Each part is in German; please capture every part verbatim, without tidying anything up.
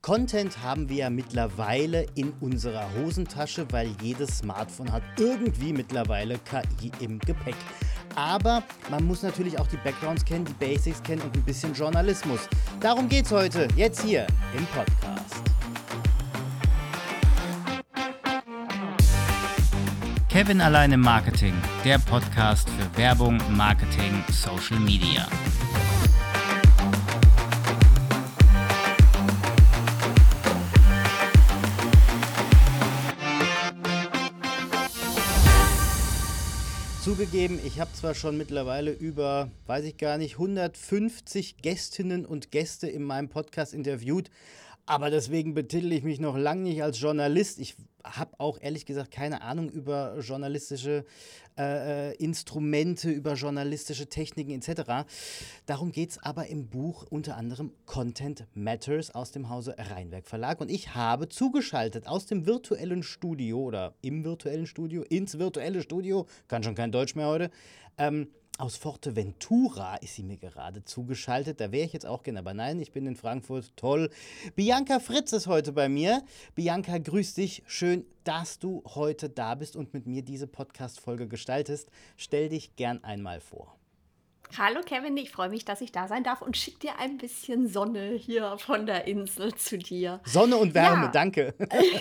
Content haben wir ja mittlerweile in unserer Hosentasche, weil jedes Smartphone hat irgendwie mittlerweile K I im Gepäck. Aber man muss natürlich auch die Backgrounds kennen, die Basics kennen und ein bisschen Journalismus. Darum geht's heute, jetzt hier im Podcast. Kevin allein im Marketing, der Podcast für Werbung, Marketing, Social Media. Zugegeben, ich habe zwar schon mittlerweile über, weiß ich gar nicht, hundertfünfzig Gästinnen und Gäste in meinem Podcast interviewt, aber deswegen betitel ich mich noch lange nicht als Journalist. Ich habe auch ehrlich gesagt keine Ahnung über journalistische äh, Instrumente, über journalistische Techniken et cetera. Darum geht es aber im Buch unter anderem Content Matters aus dem Hause Rheinwerk Verlag. Und ich habe zugeschaltet aus dem virtuellen Studio oder im virtuellen Studio, ins virtuelle Studio, kann schon kein Deutsch mehr heute, ähm, aus Forteventura ist sie mir gerade zugeschaltet. Da wäre ich jetzt auch gerne, aber nein, ich bin in Frankfurt. Toll. Bianca Fritz ist heute bei mir. Bianca, grüß dich. Schön, dass du heute da bist und mit mir diese Podcast-Folge gestaltest. Stell dich gern einmal vor. Hallo Kevin, ich freue mich, dass ich da sein darf und schick dir ein bisschen Sonne hier von der Insel zu dir. Sonne und Wärme, Ja, danke.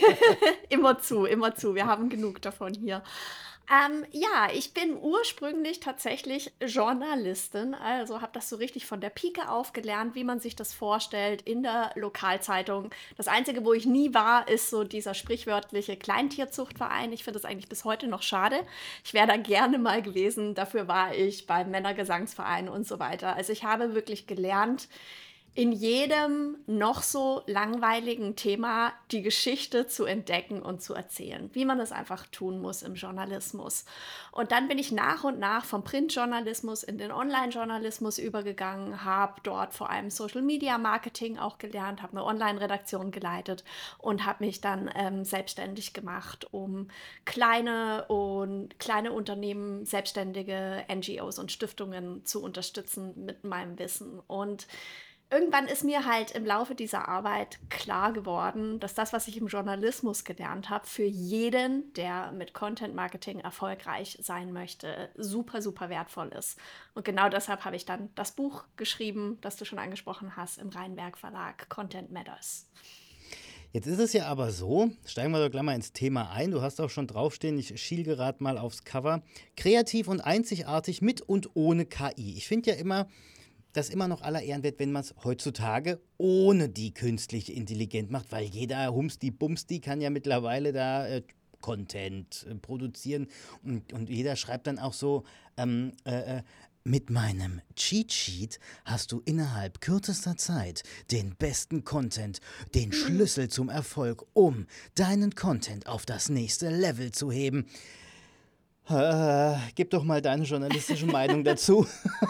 immer zu, immer zu. Wir haben genug davon hier. Ähm, ja, ich bin ursprünglich tatsächlich Journalistin, also habe das so richtig von der Pike auf gelernt, wie man sich das vorstellt in der Lokalzeitung. Das Einzige, wo ich nie war, ist so dieser sprichwörtliche Kleintierzuchtverein. Ich finde das eigentlich bis heute noch schade. Ich wäre da gerne mal gewesen. Dafür war ich beim Männergesangsverein und so weiter. Also ich habe wirklich gelernt, in jedem noch so langweiligen Thema die Geschichte zu entdecken und zu erzählen, wie man es einfach tun muss im Journalismus. Und dann bin ich nach und nach vom Printjournalismus in den Online-Journalismus übergegangen, habe dort vor allem Social-Media-Marketing auch gelernt, habe eine Online-Redaktion geleitet und habe mich dann ähm, selbstständig gemacht, um kleine und kleine Unternehmen, selbstständige N G Os und Stiftungen zu unterstützen mit meinem Wissen. Und irgendwann ist mir halt im Laufe dieser Arbeit klar geworden, dass das, was ich im Journalismus gelernt habe, für jeden, der mit Content Marketing erfolgreich sein möchte, super, super wertvoll ist. Und genau deshalb habe ich dann das Buch geschrieben, das du schon angesprochen hast, im Rheinwerk Verlag, Content Matters. Jetzt ist es ja aber so, steigen wir doch gleich mal ins Thema ein. Du hast auch schon draufstehen, ich schiel gerade mal aufs Cover. Kreativ und einzigartig mit und ohne K I. Ich finde ja immer, das immer noch aller Ehren wert, wenn man es heutzutage ohne die künstliche Intelligenz macht, weil jeder Humsti Bumsti kann ja mittlerweile da äh, Content äh, produzieren und, und jeder schreibt dann auch so, ähm, äh, äh, mit meinem Cheat Sheet hast du innerhalb kürzester Zeit den besten Content, den Schlüssel zum Erfolg, um deinen Content auf das nächste Level zu heben. Äh, gib doch mal deine journalistische Meinung dazu.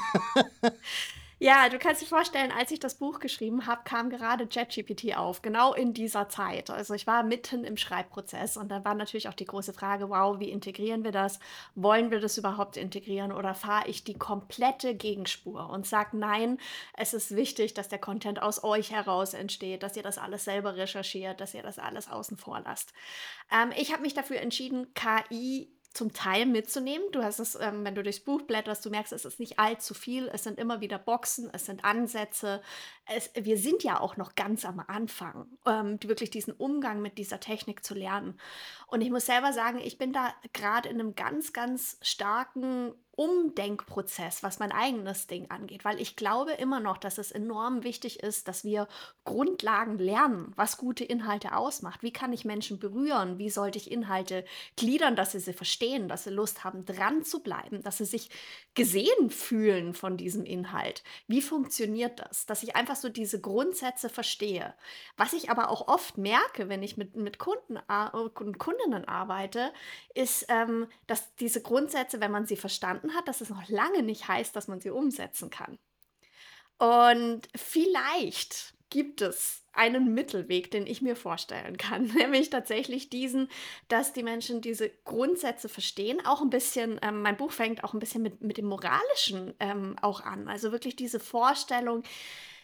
Ja, du kannst dir vorstellen, als ich das Buch geschrieben habe, kam gerade ChatGPT auf, genau in dieser Zeit. Also ich war mitten im Schreibprozess und da war natürlich auch die große Frage, wow, wie integrieren wir das? Wollen wir das überhaupt integrieren oder fahre ich die komplette Gegenspur und sage, nein, es ist wichtig, dass der Content aus euch heraus entsteht, dass ihr das alles selber recherchiert, dass ihr das alles außen vor lasst. Ähm, ich habe mich dafür entschieden, K I zum Teil mitzunehmen. Du hast es, ähm, wenn du durchs Buch blätterst, du merkst, es ist nicht allzu viel. Es sind immer wieder Boxen, es sind Ansätze. Es, wir sind ja auch noch ganz am Anfang, ähm, die- wirklich diesen Umgang mit dieser Technik zu lernen. Und ich muss selber sagen, ich bin da gerade in einem ganz, ganz starken Umdenkprozess, was mein eigenes Ding angeht, weil ich glaube immer noch, dass es enorm wichtig ist, dass wir Grundlagen lernen, was gute Inhalte ausmacht. Wie kann ich Menschen berühren? Wie sollte ich Inhalte gliedern, dass sie sie verstehen, dass sie Lust haben, dran zu bleiben, dass sie sich gesehen fühlen von diesem Inhalt? Wie funktioniert das? Dass ich einfach so diese Grundsätze verstehe. Was ich aber auch oft merke, wenn ich mit, mit Kunden ar- und Kundinnen arbeite, ist, ähm, dass diese Grundsätze, wenn man sie verstanden hat, dass es noch lange nicht heißt, dass man sie umsetzen kann. Und vielleicht gibt es einen Mittelweg, den ich mir vorstellen kann, nämlich tatsächlich diesen, dass die Menschen diese Grundsätze verstehen, auch ein bisschen, ähm, mein Buch fängt auch ein bisschen mit, mit dem Moralischen ähm, auch an, also wirklich diese Vorstellung,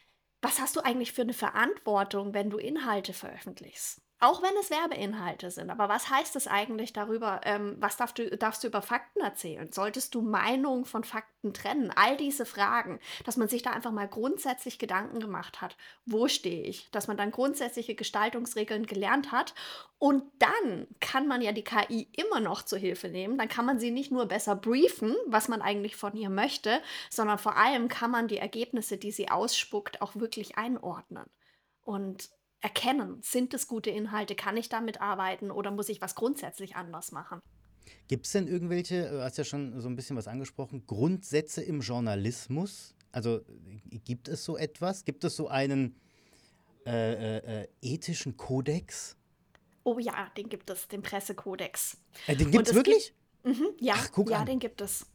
was hast du eigentlich für eine Verantwortung, wenn du Inhalte veröffentlichst? Auch wenn es Werbeinhalte sind, aber was heißt es eigentlich darüber, ähm, was darfst du darfst du über Fakten erzählen? Solltest du Meinung von Fakten trennen? All diese Fragen, dass man sich da einfach mal grundsätzlich Gedanken gemacht hat: „Wo stehe ich?“ Dass man dann grundsätzliche Gestaltungsregeln gelernt hat und dann kann man ja die K I immer noch zur Hilfe nehmen. Dann kann man sie nicht nur besser briefen, was man eigentlich von ihr möchte, sondern vor allem kann man die Ergebnisse, die sie ausspuckt, auch wirklich einordnen und erkennen. Sind es gute Inhalte? Kann ich damit arbeiten oder muss ich was grundsätzlich anders machen? Gibt es denn irgendwelche, du hast ja schon so ein bisschen was angesprochen, Grundsätze im Journalismus? Also äh, gibt es so etwas? Gibt es so einen äh, äh, äh, ethischen Kodex? Oh ja, den gibt es, den Pressekodex. Äh, den Und gibt's es gibt wirklich? mhm, ja, Ach, guck ja, an. den gibt es.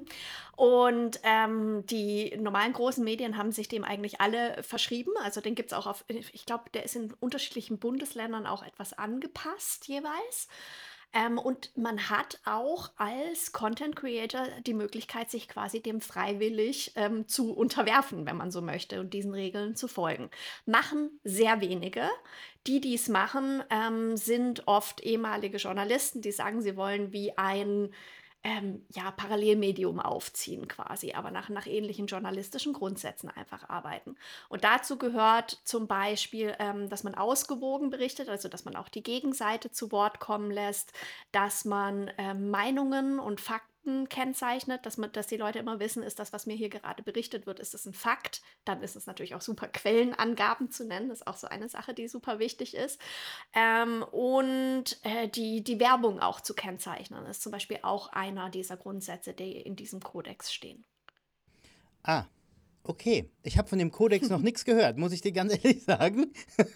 Und, ähm, die normalen großen Medien haben sich dem eigentlich alle verschrieben. Also, den gibt's auch auf ich glaube, der ist in unterschiedlichen Bundesländern auch etwas angepasst jeweils. Ähm, und man hat auch als Content Creator die Möglichkeit, sich quasi dem freiwillig, ähm, zu unterwerfen, wenn man so möchte und diesen Regeln zu folgen. Machen sehr wenige. Die, die es machen, ähm, sind oft ehemalige Journalisten, die sagen, sie wollen wie ein ähm, ja, Parallelmedium aufziehen quasi, aber nach, nach ähnlichen journalistischen Grundsätzen einfach arbeiten. Und dazu gehört zum Beispiel, ähm, dass man ausgewogen berichtet, also dass man auch die Gegenseite zu Wort kommen lässt, dass man ähm, Meinungen und Fakten kennzeichnet, dass man, dass die Leute immer wissen, ist das, was mir hier gerade berichtet wird, ist das ein Fakt? Dann ist es natürlich auch super, Quellenangaben zu nennen. Das ist auch so eine Sache, die super wichtig ist. Ähm, und äh, die, die Werbung auch zu kennzeichnen, ist zum Beispiel auch einer dieser Grundsätze, die in diesem Kodex stehen. Ah, okay. Ich habe von dem Kodex noch nichts gehört, muss ich dir ganz ehrlich sagen.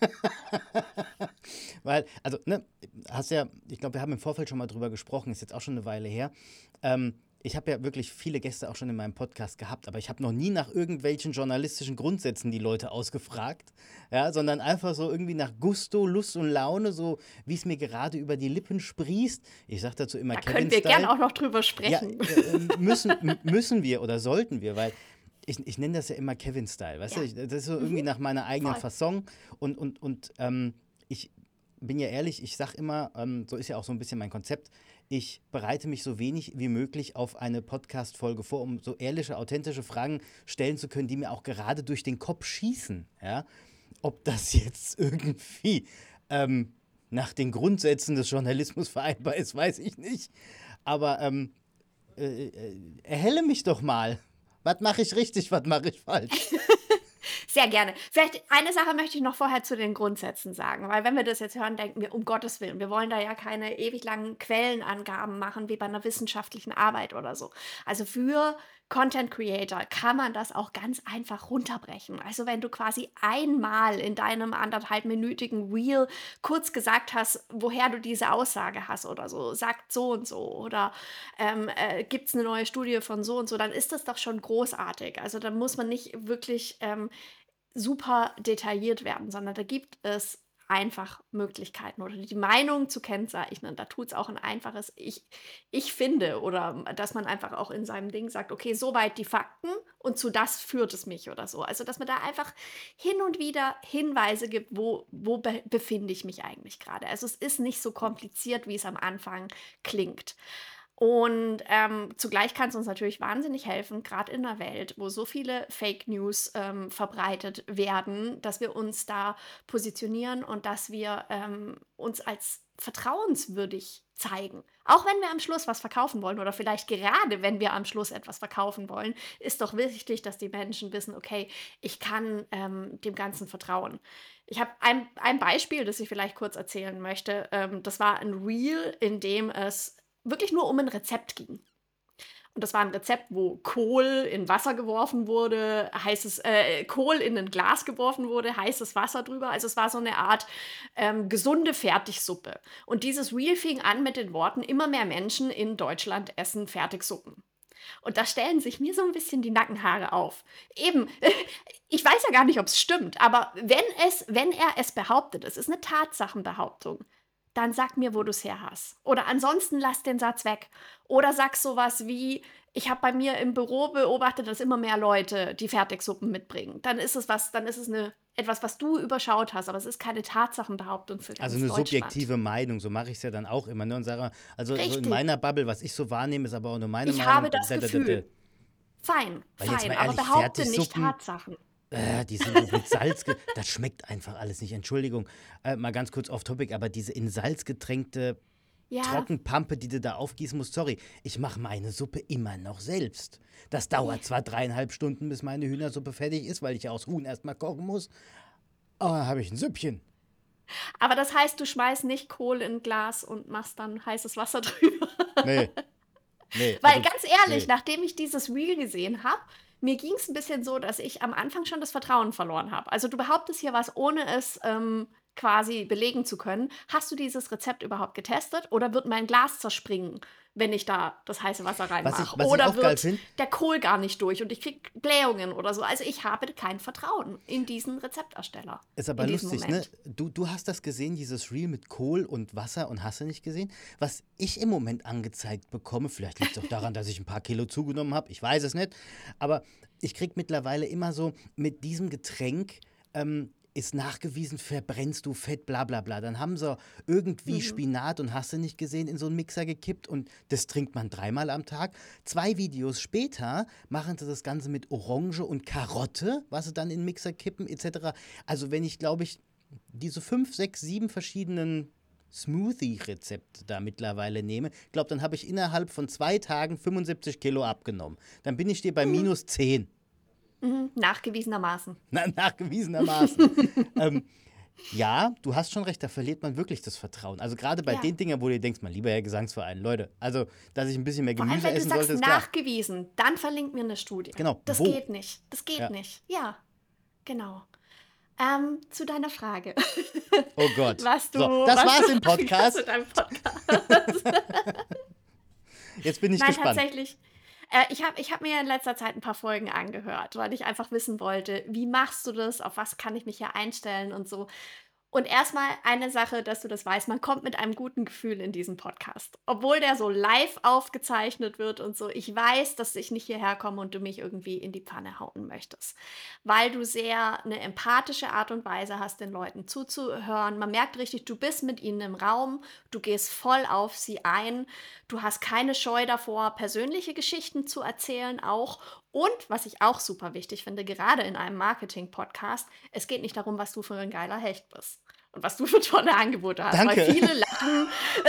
Weil, also, ne, hast ja, ich glaube, wir haben im Vorfeld schon mal drüber gesprochen, ist jetzt auch schon eine Weile her. Ähm, ich habe ja wirklich viele Gäste auch schon in meinem Podcast gehabt, aber ich habe noch nie nach irgendwelchen journalistischen Grundsätzen die Leute ausgefragt, ja, sondern einfach so irgendwie nach Gusto, Lust und Laune, so wie es mir gerade über die Lippen sprießt. Ich sage dazu immer Da können wir gern Kevin-Style. auch noch drüber Ja, sprechen. äh, müssen, m- müssen wir oder sollten wir, weil ich, ich nenne das ja immer Kevin-Style, weißt du? Ja, Ich, das ist so mhm, irgendwie nach meiner eigenen voll. Fasson und, und, und ähm, ich bin ja ehrlich, ich sag immer, ähm, so ist ja auch so ein bisschen mein Konzept, ich bereite mich so wenig wie möglich auf eine Podcast-Folge vor, um so ehrliche, authentische Fragen stellen zu können, die mir auch gerade durch den Kopf schießen, ja? Ob das jetzt irgendwie ähm, nach den Grundsätzen des Journalismus vereinbar ist, weiß ich nicht. Aber ähm, äh, äh, erhelle mich doch mal. Was mache ich richtig, was mache ich falsch? Sehr gerne. Vielleicht eine Sache möchte ich noch vorher zu den Grundsätzen sagen, weil wenn wir das jetzt hören, denken wir, um Gottes Willen, wir wollen da ja keine ewig langen Quellenangaben machen, wie bei einer wissenschaftlichen Arbeit oder so. Also für Content Creator kann man das auch ganz einfach runterbrechen. Also wenn du quasi einmal in deinem anderthalbminütigen Reel kurz gesagt hast, woher du diese Aussage hast oder so, sagt so und so oder ähm, äh, gibt es eine neue Studie von so und so, dann ist das doch schon großartig. Also dann muss man nicht wirklich ähm, super detailliert werden, sondern da gibt es einfach Möglichkeiten oder die Meinung zu kennzeichnen. Da tut es auch ein einfaches Ich ich finde oder dass man einfach auch in seinem Ding sagt: „Okay, soweit die Fakten und zu das führt es mich“ oder so. Also, dass man da einfach hin und wieder Hinweise gibt, wo wo be befinde ich mich eigentlich gerade. Also, es ist nicht so kompliziert, wie es am Anfang klingt. Und, ähm, zugleich kann es uns natürlich wahnsinnig helfen, gerade in 'ner Welt, wo so viele Fake News, ähm, verbreitet werden, dass wir uns da positionieren und dass wir, ähm, uns als vertrauenswürdig zeigen. Auch wenn wir am Schluss was verkaufen wollen oder vielleicht gerade wenn wir am Schluss etwas verkaufen wollen, ist doch wichtig, dass die Menschen wissen: „Okay, ich kann, ähm, dem Ganzen vertrauen.“ Ich habe ein ein Beispiel, das ich vielleicht kurz erzählen möchte. Ähm, das war ein Reel, in dem es wirklich nur um ein Rezept ging. Und das war ein Rezept, wo Kohl in Wasser geworfen wurde, heißes äh, Kohl in ein Glas geworfen wurde, heißes Wasser drüber. Also, es war so eine Art, ähm, gesunde Fertigsuppe. Und dieses Reel fing an mit den Worten: „Immer mehr Menschen in Deutschland essen Fertigsuppen.“ Und da stellen sich mir so ein bisschen die Nackenhaare auf. Eben, ich weiß ja gar nicht, ob es stimmt, aber wenn es wenn er es behauptet, es ist eine Tatsachenbehauptung, dann sag mir, wo du es her hast. Oder ansonsten lass den Satz weg. Oder sag sowas wie: „Ich habe bei mir im Büro beobachtet, dass immer mehr Leute die Fertigsuppen mitbringen.“ Dann ist es was dann ist es 'ne etwas, was du überschaut hast, aber es ist keine Tatsachenbehauptung für Also ganz eine Deutschland. subjektive Meinung, so mache ich es ja dann auch immer. Ne? Und sage, also so in Richtig. meiner Bubble, was ich so wahrnehme, ist aber auch nur meine Ich habe Meinung. das Da, da, da, da. Gefühl. Fein, Weil jetzt mal fein, aber ehrlich, behaupte nicht Fertigsuppen, Tatsachen. äh, die sind so mit Salz, ge- das schmeckt einfach alles nicht. Entschuldigung, äh, mal ganz kurz off topic, aber diese in Salz getränkte Ja, Trockenpampe, die du da aufgießen musst, sorry, ich mache meine Suppe immer noch selbst. Das dauert zwar dreieinhalb Stunden, bis meine Hühnersuppe fertig ist, weil ich ja aus Huhn erstmal kochen muss, aber dann habe ich ein Süppchen. aber das heißt, du schmeißt nicht Kohl in 'n Glas und machst dann heißes Wasser drüber. Nee, nee, Weil also, ganz ehrlich, nee. nachdem ich dieses Reel gesehen habe, mir ging es ein bisschen so, dass ich am Anfang schon das Vertrauen verloren habe. Also, du behauptest hier was, ohne es, ähm, quasi belegen zu können. Hast du dieses Rezept überhaupt getestet oder wird mein Glas zerspringen, wenn ich da das heiße Wasser Was ich, reinmache? was ich Oder auch geil wird finde, der Kohl gar nicht durch und ich kriege Blähungen oder so? Also, ich habe kein Vertrauen in diesen Rezeptersteller ist aber in diesem lustig, ne? Moment. Du, du hast das gesehen, dieses Reel mit Kohl und Wasser und hast du nicht gesehen? Was ich im Moment angezeigt bekomme, vielleicht liegt es auch daran, dass ich ein paar Kilo zugenommen habe, ich weiß es nicht, aber ich kriege mittlerweile immer so mit diesem Getränk, ähm, ist nachgewiesen, verbrennst du Fett, bla bla bla. Dann haben sie irgendwie Mhm. Spinat und hast du nicht gesehen in so einen Mixer gekippt und das trinkt man dreimal am Tag. Zwei Videos später machen sie das Ganze mit Orange und Karotte, was sie dann in den Mixer kippen, et cetera. Also wenn ich, glaube ich, diese fünf, sechs, sieben verschiedenen Smoothie-Rezepte da mittlerweile nehme, ich glaube, dann habe ich innerhalb von zwei Tagen fünfundsiebzig Kilo abgenommen. Dann bin ich dir bei Mhm. minus zehn, Mhm. Nachgewiesenermaßen. na, nachgewiesenermaßen. ähm, ja, du hast schon recht, da verliert man wirklich das Vertrauen. Also gerade bei Ja. den Dingern, wo du denkst, mein lieber Herr Gesangsverein, Leute, also, dass ich ein bisschen mehr Vor allem, Gemüse wenn du essen sollte, sagst ist klar. nachgewiesen, dann verlink mir 'ne Studie. Genau, Das wo? geht nicht. Das geht Ja. nicht. Ja, genau. Ähm, zu deiner Frage, Oh Gott. was du So, das was du war's im machen kannst Podcast. mit deinem Podcast. Jetzt bin ich Nein, gespannt. tatsächlich. Äh, ich habe ich habe mir in letzter Zeit ein paar Folgen angehört, weil ich einfach wissen wollte: „Wie machst du das? Auf was kann ich mich hier einstellen?“ und so. Und erstmal eine Sache, dass du das weißt, man kommt mit einem guten Gefühl in diesen Podcast. Obwohl der so live aufgezeichnet wird und so. Ich weiß, dass ich nicht hierher komme und du mich irgendwie in die Pfanne hauen möchtest, weil du sehr eine empathische Art und Weise hast, den Leuten zuzuhören. Man merkt richtig, du bist mit ihnen im Raum, du gehst voll auf sie ein, du hast keine Scheu davor, persönliche Geschichten zu erzählen auch. Und was ich auch super wichtig finde, gerade in einem Marketing-Podcast, es geht nicht darum, was du für ein geiler Hecht bist und was du für tolle Angebote hast, weil Danke. viele laden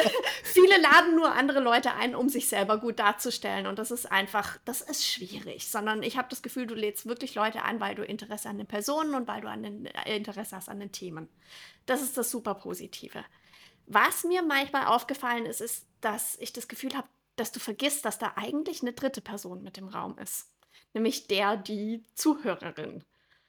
viele laden nur andere Leute ein, um sich selber gut darzustellen und das ist einfach das ist schwierig, sondern ich habe das Gefühl, du lädst wirklich Leute ein, weil du Interesse an den Personen und weil du an den äh, Interesse hast an den Themen. Das ist das super Positive. Was mir manchmal aufgefallen ist, ist, dass ich das Gefühl habe, dass du vergisst, dass da eigentlich eine dritte Person mit im Raum ist, nämlich der die Zuhörerin.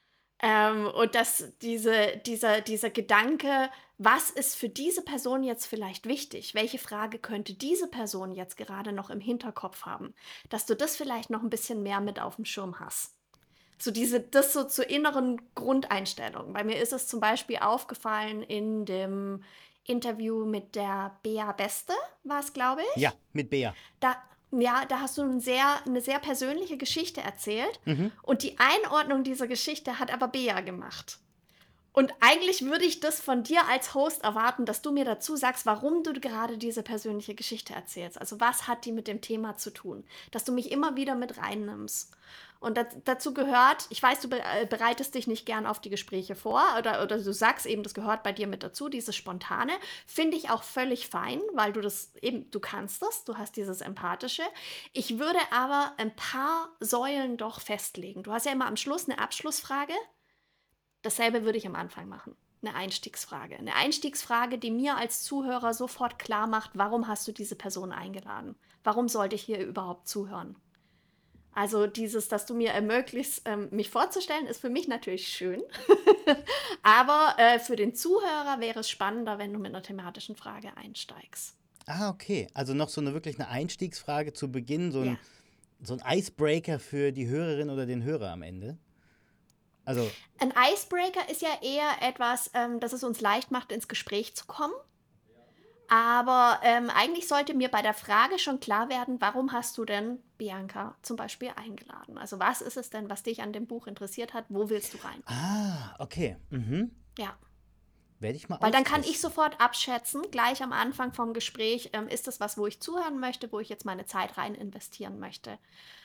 Ähm, und dass diese dieser dieser Gedanke: „Was ist für diese Person jetzt vielleicht wichtig? Welche Frage könnte diese Person jetzt gerade noch im Hinterkopf haben?“ Dass du das vielleicht noch ein bisschen mehr mit auf dem Schirm hast. So diese das so zur inneren Grundeinstellung. Bei mir ist es zum Beispiel aufgefallen in dem Interview mit der Bea Beste, war's, glaube Ja, ich. mit Bea. Da ja, da hast du 'n sehr 'ne sehr persönliche Geschichte erzählt Mhm. und die Einordnung dieser Geschichte hat aber Bea gemacht. Und eigentlich würde ich das von dir als Host erwarten, dass du mir dazu sagst, warum du gerade diese persönliche Geschichte erzählst. Also, was hat die mit dem Thema zu tun? Dass du mich immer wieder mit reinnimmst. Und dat dazu gehört ich weiß, du be äh, bereitest dich nicht gern auf die Gespräche vor oder oder du sagst eben, das gehört bei dir mit dazu, dieses Spontane. Finde ich auch völlig fein, weil du das eben du kannst das, du hast dieses Empathische. Ich würde aber ein paar Säulen doch festlegen. Du hast ja immer am Schluss eine Abschlussfrage. Dasselbe würde ich am Anfang machen. Eine Einstiegsfrage. Eine Einstiegsfrage, die mir als Zuhörer sofort klar macht, warum hast du diese Person eingeladen? Warum sollte ich hier überhaupt zuhören? Also dieses, dass du mir ermöglichst, ähm, mich vorzustellen, ist für mich natürlich schön. Aber äh, für den Zuhörer wäre es spannender, wenn du mit einer thematischen Frage einsteigst. Ah, okay. Also noch so eine wirklich eine Einstiegsfrage zu Beginn, so ein, Ja. so ein Icebreaker für die Hörerin oder den Hörer am Ende. Also, Ein Icebreaker ist ja eher etwas, ähm, dass es uns leicht macht, ins Gespräch zu kommen. Aber, ähm, eigentlich sollte mir bei der Frage schon klar werden, warum hast du denn Bianca zum Beispiel eingeladen? Also, was ist es denn, was dich an dem Buch interessiert hat? Wo willst du rein? Ah, okay. Mhm. Ja, Werde ich mal weil dann kann ich austesten. sofort abschätzen, gleich am Anfang vom Gespräch, ähm, ist das was, wo ich zuhören möchte, wo ich jetzt meine Zeit rein investieren möchte.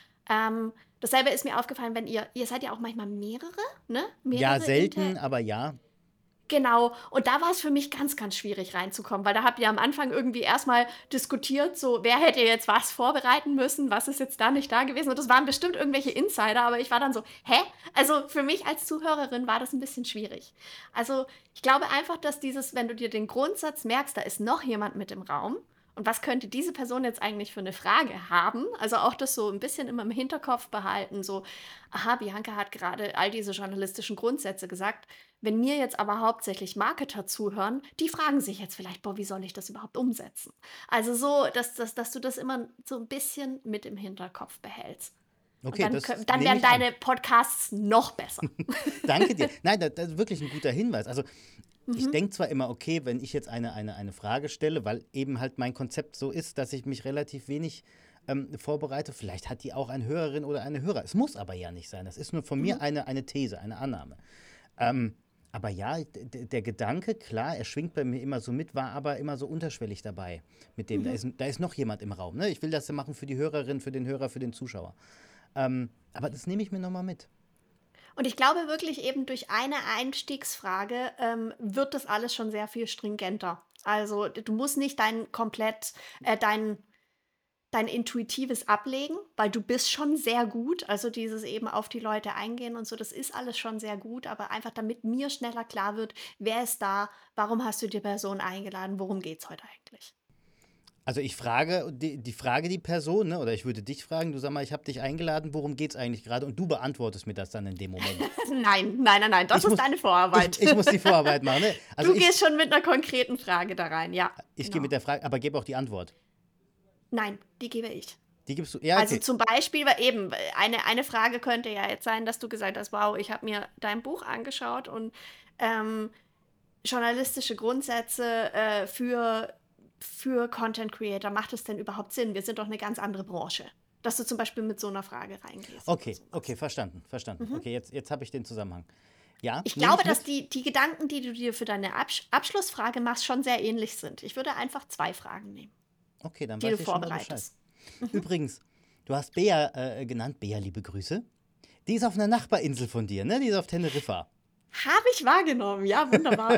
Ähm, dasselbe ist mir aufgefallen, wenn ihr ihr seid ja auch manchmal mehrere, ne? Ja, Mehrere Inter selten, aber ja. Genau. Und da war es für mich ganz, ganz schwierig reinzukommen, weil da habt ihr am Anfang irgendwie erst mal diskutiert, so wer hätte jetzt was vorbereiten müssen, was ist jetzt da nicht da gewesen? Und das waren bestimmt irgendwelche Insider, aber ich war dann so: „Hä?“ Also, für mich als Zuhörerin war das 'n bisschen schwierig. Also, ich glaube einfach, dass dieses wenn du dir den Grundsatz merkst, da ist noch jemand mit im Raum und was könnte diese Person jetzt eigentlich für 'ne Frage haben? Also, auch das so 'n bisschen immer im Hinterkopf behalten, so: „Aha, Bianca hat gerade all diese journalistischen Grundsätze gesagt. Wenn mir jetzt aber hauptsächlich Marketer zuhören, die fragen sich jetzt vielleicht: „Boah, wie soll ich das überhaupt umsetzen?“ Also so, dass dass dass du das immer so 'n bisschen mit im Hinterkopf behältst. Und Okay, dann kö das dann nehme werden ich an. deine Podcasts noch besser. Danke dir. Nein, da das ist wirklich ein guter Hinweis. Also, ich Mhm, denke zwar immer, okay, wenn ich jetzt eine eine eine Frage stelle, weil eben halt mein Konzept so ist, dass ich mich relativ wenig, ähm, vorbereite. Vielleicht hat die auch eine Hörerin oder eine Hörer. Es muss aber ja nicht sein. Das ist nur von mhm, mir eine eine These, eine Annahme. Ähm, aber ja, d der Gedanke, klar, er schwingt bei mir immer so mit, war aber immer so unterschwellig dabei mit dem, da mhm. ist da ist noch jemand im Raum, ne? Ich will das ja machen für die Hörerin, für den Hörer, für den Zuschauer. Ähm, aber das nehme ich mir noch mal mit. Und ich glaube wirklich eben durch eine Einstiegsfrage, ähm, wird das alles schon sehr viel stringenter. Also, d du musst nicht dein komplett äh, dein Dein intuitives Ablegen, weil du bist schon sehr gut. Also, dieses eben auf die Leute eingehen und so, das ist alles schon sehr gut, aber einfach damit mir schneller klar wird: „Wer ist da? Warum hast du die Person eingeladen? Worum geht's heute eigentlich?“ Also, ich frage die die frage die Person, ne, oder ich würde dich fragen: „Du, sag mal, ich habe dich eingeladen, worum geht's eigentlich gerade?“ Und du beantwortest mir das dann in dem Moment. Nein, nein, nein, nein, das Ich ist muss deine ich Vorarbeit. ich muss die Vorarbeit machen, ne? Also, Du ich gehst schon mit einer konkreten Frage da rein. Ja, ich gehe mit genau. der Frage, aber gebe auch die Antwort. Nein, die gebe ich. Die gibst du, ja, Also, okay. zum Beispiel weil eben, äh, eine eine Frage könnte ja jetzt sein, dass du gesagt hast: „Wow, ich habe mir dein Buch angeschaut und, ähm, journalistische Grundsätze, äh, für für Content Creator, macht es denn überhaupt Sinn? Wir sind doch eine ganz andere Branche.“ Dass du zum Beispiel mit so einer Frage reingehst oder Okay, okay, sowas. verstanden, verstanden. Mhm. Okay, jetzt jetzt habe ich den Zusammenhang. Ja, Ich nehme glaube, ich dass mit. die die Gedanken, die du dir für deine Absch Abschlussfrage machst, schon sehr ähnlich sind. Ich würde einfach zwei Fragen nehmen, Okay, dann die du weiß ich schon mal Bescheid. vorbereitest. Mhm. Übrigens, du hast Bea, äh, genannt. Bea, liebe Grüße. Die ist auf einer Nachbarinsel von dir, ne? Die ist auf Teneriffa. Habe ich wahrgenommen. Ja, wunderbar.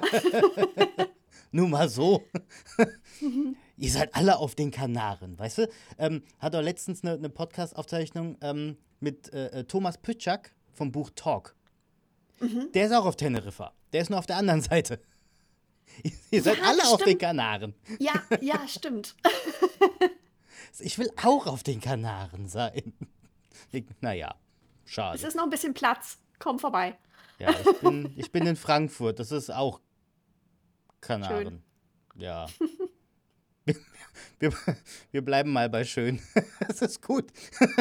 Nur mal so. Mhm. Ihr seid alle auf den Kanaren, weißt du? Ähm, hat doch letztens eine, eine Podcast-Aufzeichnung ähm, mit äh, äh, Thomas Pütschak vom Buch Talk. Mhm. Der ist auch auf Teneriffa. Der ist nur auf der anderen Seite. Ihr Ja, seid alle das auf den stimmt. Kanaren. Ja, ja, stimmt. Ich will auch auf den Kanaren sein. Ich, naja, Es schade. ist noch ein bisschen Platz. Komm vorbei. Ja, ich bin, ich bin in Frankfurt. Das ist auch Schön. Kanaren. Ja. Wir, wir bleiben mal bei schön. Das ist gut.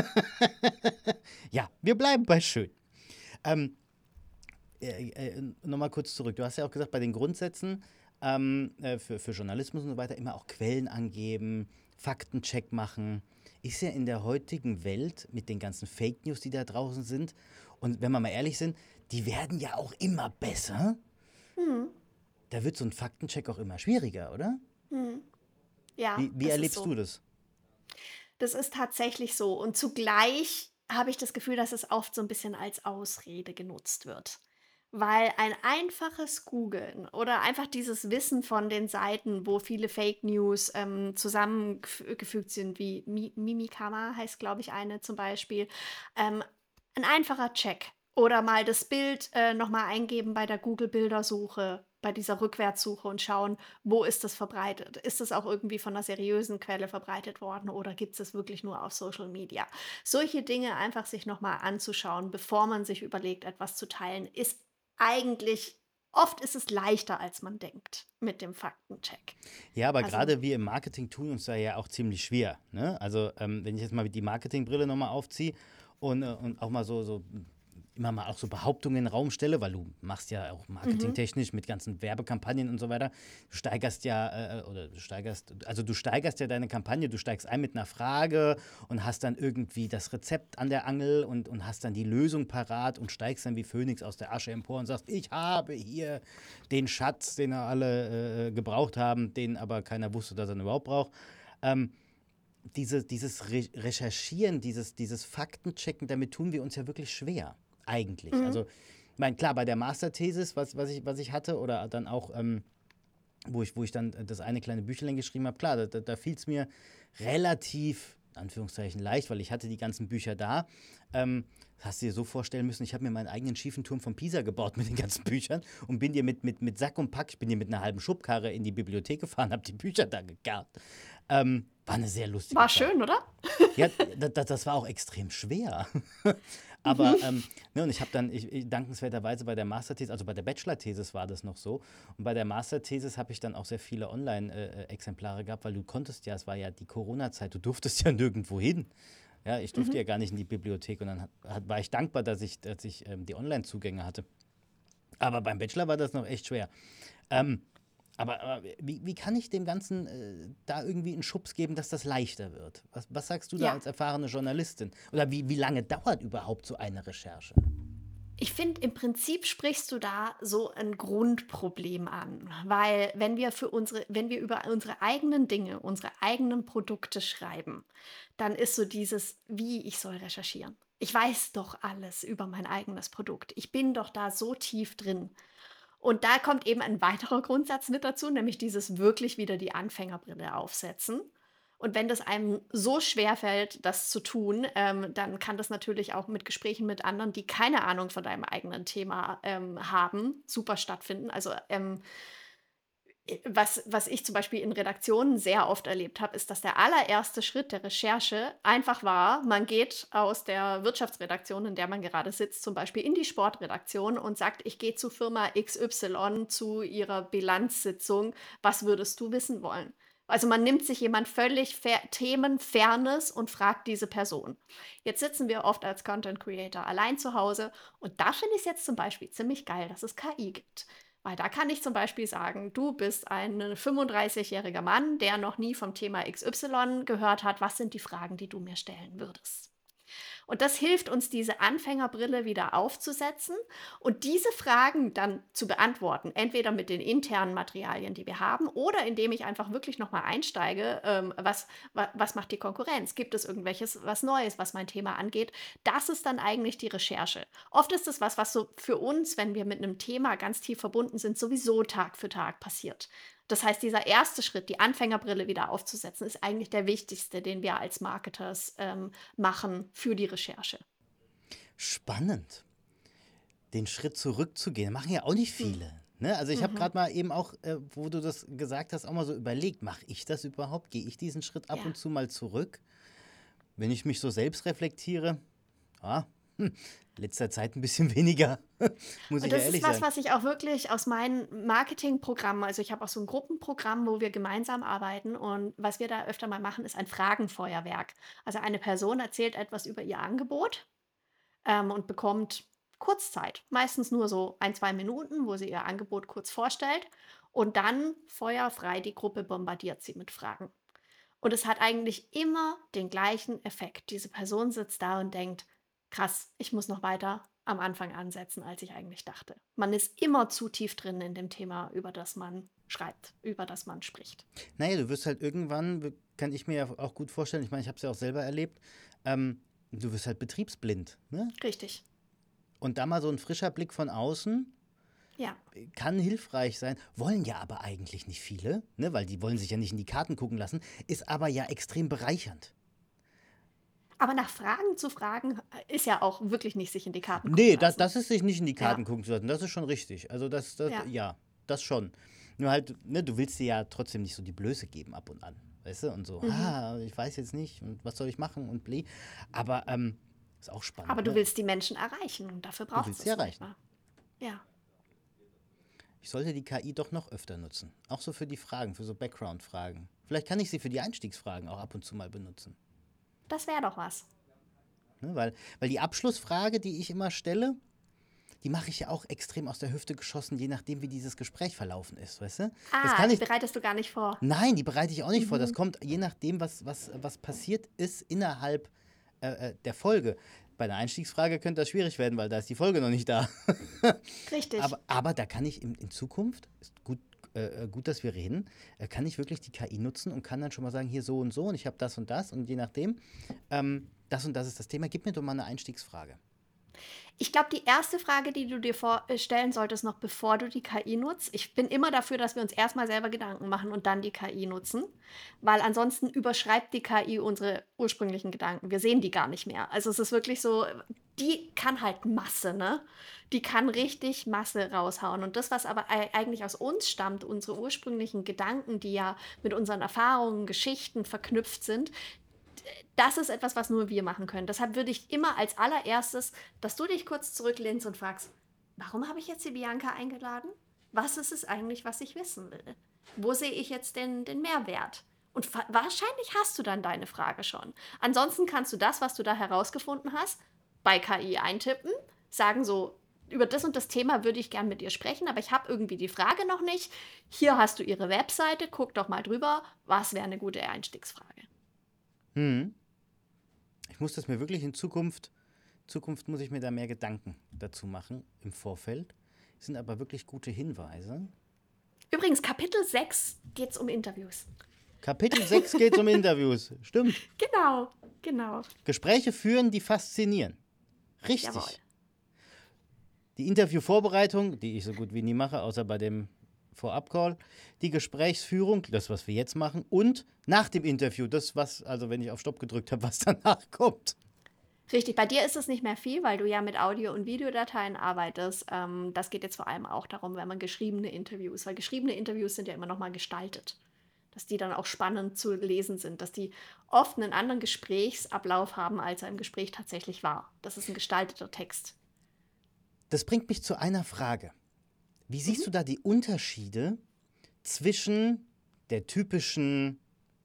Ja, wir bleiben bei schön. Ähm, äh, äh, Nochmal kurz zurück. Du hast ja auch gesagt, bei den Grundsätzen ähm, äh, für, für Journalismus und so weiter immer auch Quellen angeben, Faktencheck machen. Ist ja in der heutigen Welt mit den ganzen Fake News, die da draußen sind, und wenn wir mal ehrlich sind, die werden ja auch immer besser. Mhm. Da wird so ein Faktencheck auch immer schwieriger, oder? Mhm. Ja, Wie, wie das ist erlebst so. du das? Das ist tatsächlich so. Und zugleich habe ich das Gefühl, dass es oft so ein bisschen als Ausrede genutzt wird. Weil ein einfaches Googeln oder einfach dieses Wissen von den Seiten, wo viele Fake News, ähm, zusammengefügt sind, wie Mi Mimikama heißt, glaube ich, eine zum Beispiel. Ähm, 'n einfacher Check oder mal das Bild, äh, noch mal eingeben bei der Google-Bildersuche, bei dieser Rückwärtssuche und schauen, wo ist das verbreitet? Ist es auch irgendwie von einer seriösen Quelle verbreitet worden oder gibt es wirklich nur auf Social Media? Solche Dinge einfach sich noch mal anzuschauen, bevor man sich überlegt, etwas zu teilen, ist eigentlich oft ist es leichter, als man denkt mit dem Faktencheck. Ja, aber Also gerade wir im Marketing tun uns da ja auch ziemlich schwer. Ne? Also, ähm, wenn ich jetzt mal die Marketingbrille nochmal aufziehe und, äh, und auch mal so, so immer mal auch so Behauptungen in den Raum stelle, weil du machst ja auch Mhm. marketingtechnisch mit ganzen Werbekampagnen und so weiter. Du steigerst ja, äh, oder du steigerst, also du steigerst ja deine Kampagne, du steigst ein mit einer Frage und hast dann irgendwie das Rezept an der Angel und, und hast dann die Lösung parat und steigst dann wie Phönix aus der Asche empor und sagst, ich habe hier den Schatz, den wir alle äh, gebraucht haben, den aber keiner wusste, dass er ihn überhaupt braucht. Ähm, diese, dieses Re Recherchieren, dieses, dieses Faktenchecken, damit tun wir uns ja wirklich schwer, eigentlich. Mhm. Also, ich meine, klar, bei der Masterthesis, was, was, ich, was ich hatte, oder dann auch, ähm, wo, ich, wo ich dann das eine kleine Büchlein geschrieben habe, klar, da, da, da fiel es mir relativ, in Anführungszeichen, leicht, weil ich hatte die ganzen Bücher da. Ähm, das hast du dir so vorstellen müssen, ich habe mir meinen eigenen schiefen Turm von Pisa gebaut mit den ganzen Büchern und bin dir mit, mit, mit Sack und Pack, ich bin dir mit einer halben Schubkarre in die Bibliothek gefahren, habe die Bücher da gekarrt. Ähm, war eine sehr lustige War Zeit. schön, oder? Ja, das, das war auch extrem schwer. Mhm. Aber, ähm, ne, und ich habe dann, ich, ich, dankenswerterweise bei der Masterthesis, also bei der Bachelor-Thesis war das noch so. Und bei der Masterthesis habe ich dann auch sehr viele Online-Exemplare gehabt, weil du konntest ja, es war ja die Corona-Zeit, du durftest ja nirgendwo hin. Ja, ich durfte Mhm. ja gar nicht in die Bibliothek und dann hat, hat, war ich dankbar, dass ich, dass ich ähm, die Online-Zugänge hatte. Aber beim Bachelor war das noch echt schwer. Ähm, aber, aber wie, wie kann ich dem Ganzen äh, da irgendwie einen Schubs geben, dass das leichter wird? Was, was sagst du da Ja. als erfahrene Journalistin? Oder wie, wie lange dauert überhaupt so eine Recherche? Ich finde, im Prinzip sprichst du da so ein Grundproblem an, weil wenn wir für unsere wenn wir über unsere eigenen Dinge, unsere eigenen Produkte schreiben, dann ist so dieses: „Wie, ich soll recherchieren? Ich weiß doch alles über mein eigenes Produkt. Ich bin doch da so tief drin.“ Und da kommt eben ein weiterer Grundsatz mit dazu, nämlich dieses wirklich wieder die Anfängerbrille aufsetzen. Und wenn das einem so schwer fällt, das zu tun, ähm, dann kann das natürlich auch mit Gesprächen mit anderen, die keine Ahnung von deinem eigenen Thema, ähm, haben, super stattfinden. Also, ähm, äh, was was ich zum Beispiel in Redaktionen sehr oft erlebt habe, ist, dass der allererste Schritt der Recherche einfach war, man geht aus der Wirtschaftsredaktion, in der man gerade sitzt, zum Beispiel in die Sportredaktion und sagt: „Ich gehe zu Firma X Y zu ihrer Bilanzsitzung. Was würdest du wissen wollen?“ Also, man nimmt sich jemand völlig fer Themenfernes und fragt diese Person. Jetzt sitzen wir oft als Content Creator allein zu Hause und da finde ich's jetzt zum Beispiel ziemlich geil, dass es K I gibt. Weil da kann ich zum Beispiel sagen, du bist ein fünfunddreißigjähriger Mann, der noch nie vom Thema X Y gehört hat. Was sind die Fragen, die du mir stellen würdest? Und das hilft uns, diese Anfängerbrille wieder aufzusetzen und diese Fragen dann zu beantworten. Entweder mit den internen Materialien, die wir haben, oder indem ich einfach wirklich nochmal einsteige, ähm, was, wa, was macht die Konkurrenz? Gibt es irgendwelches, was Neues, was mein Thema angeht? Das ist dann eigentlich die Recherche. Oft ist es was, was so für uns, wenn wir mit einem Thema ganz tief verbunden sind, sowieso Tag für Tag passiert. Das heißt, dieser erste Schritt, die Anfängerbrille wieder aufzusetzen, ist eigentlich der wichtigste, den wir als Marketers ähm, machen für die Recherche. Spannend, den Schritt zurückzugehen. Machen ja auch nicht Mhm. viele. Ne? Also ich habe Mhm. gerade mal eben auch, äh, wo du das gesagt hast, auch mal so überlegt, mache ich das überhaupt? Gehe ich diesen Schritt ab und Ja. zu mal zurück? Wenn ich mich so selbst reflektiere, ah, hm, letzter Zeit ein bisschen weniger, muss Und ich ja das ist ehrlich was, sein. was ich auch wirklich aus meinen Marketingprogrammen, also ich habe auch so ein Gruppenprogramm, wo wir gemeinsam arbeiten und was wir da öfter mal machen, ist ein Fragenfeuerwerk. Also eine Person erzählt etwas über ihr Angebot ähm, und bekommt Kurzzeit, meistens nur so ein zwei Minuten, wo sie ihr Angebot kurz vorstellt und dann feuerfrei die Gruppe bombardiert sie mit Fragen. Und es hat eigentlich immer den gleichen Effekt. Diese Person sitzt da und denkt: „Krass, ich muss noch weiter am Anfang ansetzen, als ich eigentlich dachte.“ Man ist immer zu tief drin in dem Thema, über das man schreibt, über das man spricht. Naja, du wirst halt irgendwann, kann ich mir ja auch gut vorstellen, ich meine, ich habe es ja auch selber erlebt, ähm, du wirst halt betriebsblind. Ne? Richtig. Und da mal so ein frischer Blick von außen Ja. kann hilfreich sein, wollen ja aber eigentlich nicht viele, ne? Weil die wollen sich ja nicht in die Karten gucken lassen, ist aber ja extrem bereichernd. Aber nach Fragen zu fragen, äh, ist ja auch wirklich nicht sich in die Karten gucken Nee, da, lassen. das ist sich nicht in die Ja, Karten gucken zu lassen, das ist schon richtig. Also das, das ja. ja, das schon. Nur halt, ne, du willst dir ja trotzdem nicht so die Blöße geben ab und an. Weißt du? Und so, Mhm. ah, ich weiß jetzt nicht und was soll ich machen und blee. Aber ähm, ist auch spannend, Aber du ne? willst die Menschen erreichen und dafür Du brauchst willst du sie es erreichen. manchmal. Ja, Ich sollte die K I doch noch öfter nutzen. Auch so für die Fragen, für so Background-Fragen. Vielleicht kann ich sie für die Einstiegsfragen auch ab und zu mal benutzen. das wäre doch was. Ne? Weil, weil die Abschlussfrage, die ich immer stelle, die mache ich ja auch extrem aus der Hüfte geschossen, je nachdem, wie dieses Gespräch verlaufen ist, weißt du? Das Ah, kann die ich, bereitest du gar nicht vor. nein, die bereite ich auch nicht vor. Das Mhm. kommt je nachdem, was, was, was passiert ist innerhalb äh, äh, der Folge. Bei der Einstiegsfrage könnte das schwierig werden, weil da ist die Folge noch nicht da. Richtig. Aber, aber da kann ich in, in Zukunft, ist gut, äh, gut, dass wir reden, äh, kann ich wirklich die K I nutzen und kann dann schon mal sagen, hier so und so und ich habe das und das und je nachdem, ähm, das und das ist das Thema. Gib mir doch mal eine Einstiegsfrage. Ich glaube, die erste Frage, die du dir vor äh, stellen solltest, noch bevor du die K I nutzt, ich bin immer dafür, dass wir uns erstmal selber Gedanken machen und dann die K I nutzen, weil ansonsten überschreibt die K I unsere ursprünglichen Gedanken. Wir sehen die gar nicht mehr. Also es ist wirklich so, die kann halt Masse, ne? Die kann richtig Masse raushauen. Und das, was aber ei- eigentlich aus uns stammt, unsere ursprünglichen Gedanken, die ja mit unseren Erfahrungen, Geschichten verknüpft sind, das ist etwas, was nur wir machen können. Deshalb würde ich immer als allererstes, dass du dich kurz zurücklehnst und fragst, warum habe ich jetzt die Bianca eingeladen? Was ist es eigentlich, was ich wissen will? Wo sehe ich jetzt den, den Mehrwert? Und fa- wahrscheinlich hast du dann deine Frage schon. Ansonsten kannst du das, was du da herausgefunden hast, bei K I eintippen, sagen so, über das und das Thema würde ich gern mit dir sprechen, aber ich habe irgendwie die Frage noch nicht. Hier hast du ihre Webseite, guck doch mal drüber. Was wäre eine gute Einstiegsfrage? Hm. Ich muss das mir wirklich in Zukunft, Zukunft muss ich mir da mehr Gedanken dazu machen im Vorfeld. Das sind aber wirklich gute Hinweise. Übrigens, Kapitel sechs geht es um Interviews. Kapitel sechs geht um Interviews. Stimmt. Genau, genau. Gespräche führen, die faszinieren. Richtig. Jawohl. Die Interviewvorbereitung, die ich so gut wie nie mache, außer bei dem Vorab-Call. Die Gesprächsführung, das, was wir jetzt machen. Und nach dem Interview, das, was, also wenn ich auf Stopp gedrückt habe, was danach kommt. Richtig, bei dir ist es nicht mehr viel, weil du ja mit Audio- und Videodateien arbeitest. Ähm, das geht jetzt vor allem auch darum, wenn man geschriebene Interviews, weil geschriebene Interviews sind ja immer noch mal gestaltet, dass die dann auch spannend zu lesen sind, dass die oft einen anderen Gesprächsablauf haben, als er im Gespräch tatsächlich war. Das ist ein gestalteter Text. Das bringt mich zu einer Frage. Wie siehst Mhm. du da die Unterschiede zwischen der typischen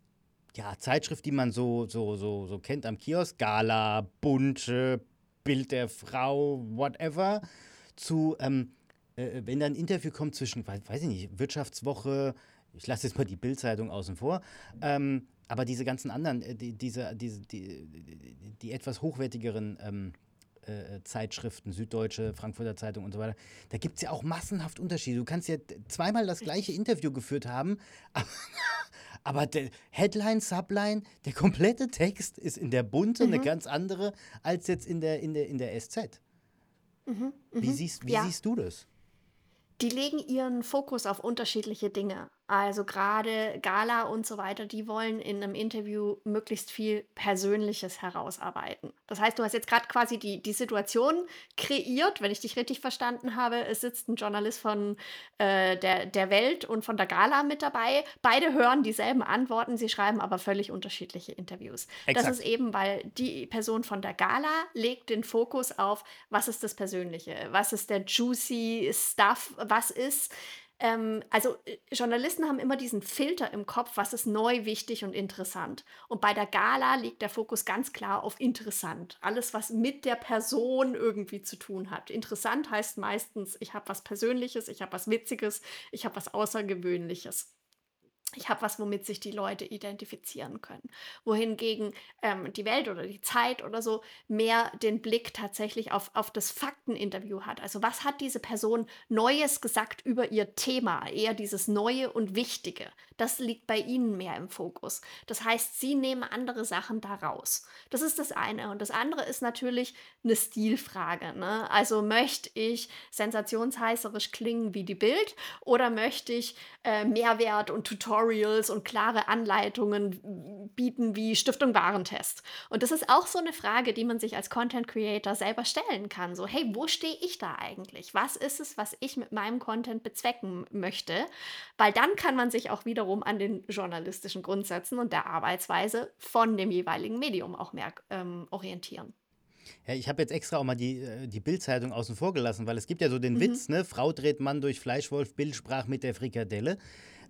ja, Zeitschrift, die man so, so, so, so kennt am Kiosk, Gala, Bunte, Bild der Frau, whatever, zu, ähm, äh, wenn da ein Interview kommt zwischen, weiß, weiß ich nicht, Wirtschaftswoche, ich lasse jetzt mal die Bild-Zeitung außen vor, ähm, aber diese ganzen anderen, äh, die, diese, diese, die, die, die etwas hochwertigeren ähm, äh, Zeitschriften, Süddeutsche, Frankfurter Zeitung und so weiter, da gibt es ja auch massenhaft Unterschiede. Du kannst ja zweimal das gleiche Richtig. Interview geführt haben, aber, aber der Headline, Subline, der komplette Text ist in der Bunte eine Mhm. ganz andere als jetzt in der, in der, in der S Z. Mhm. Wie Mhm. siehst, wie Ja. siehst du das? Die legen ihren Fokus auf unterschiedliche Dinge. Also gerade Gala und so weiter, die wollen in einem Interview möglichst viel Persönliches herausarbeiten. Das heißt, du hast jetzt gerade quasi die, die Situation kreiert, wenn ich dich richtig verstanden habe. Es sitzt ein Journalist von äh, der, der Welt und von der Gala mit dabei. Beide hören dieselben Antworten, sie schreiben aber völlig unterschiedliche Interviews. Das ist Exakt. eben, weil die Person von der Gala legt den Fokus auf, was ist das Persönliche, was ist der juicy Stuff, was ist. Ähm, also äh, Journalisten haben immer diesen Filter im Kopf, was ist neu, wichtig und interessant. Und bei der Gala liegt der Fokus ganz klar auf interessant. Alles, was mit der Person irgendwie zu tun hat. Interessant heißt meistens, ich habe was Persönliches, ich habe was Witziges, ich habe was Außergewöhnliches. Ich habe was, womit sich die Leute identifizieren können. Wohingegen ähm, die Welt oder die Zeit oder so mehr den Blick tatsächlich auf, auf das Fakteninterview hat. Also was hat diese Person Neues gesagt über ihr Thema? Eher dieses Neue und Wichtige. Das liegt bei ihnen mehr im Fokus. Das heißt, sie nehmen andere Sachen daraus. Das ist das eine. Und das andere ist natürlich eine Stilfrage. Ne? Also möchte ich sensationsheißerisch klingen wie die Bild oder möchte ich äh, Mehrwert und Tutorials und klare Anleitungen bieten wie Stiftung Warentest. Und das ist auch so eine Frage, die man sich als Content Creator selber stellen kann. So, hey, wo stehe ich da eigentlich? Was ist es, was ich mit meinem Content bezwecken möchte? Weil dann kann man sich auch wiederum an den journalistischen Grundsätzen und der Arbeitsweise von dem jeweiligen Medium auch mehr ähm, orientieren. Ja, ich habe jetzt extra auch mal die, äh, die Bild-Zeitung außen vor gelassen, weil es gibt ja so den Mhm. Witz, ne? Frau dreht Mann durch Fleischwolf, Bild sprach mit der Frikadelle.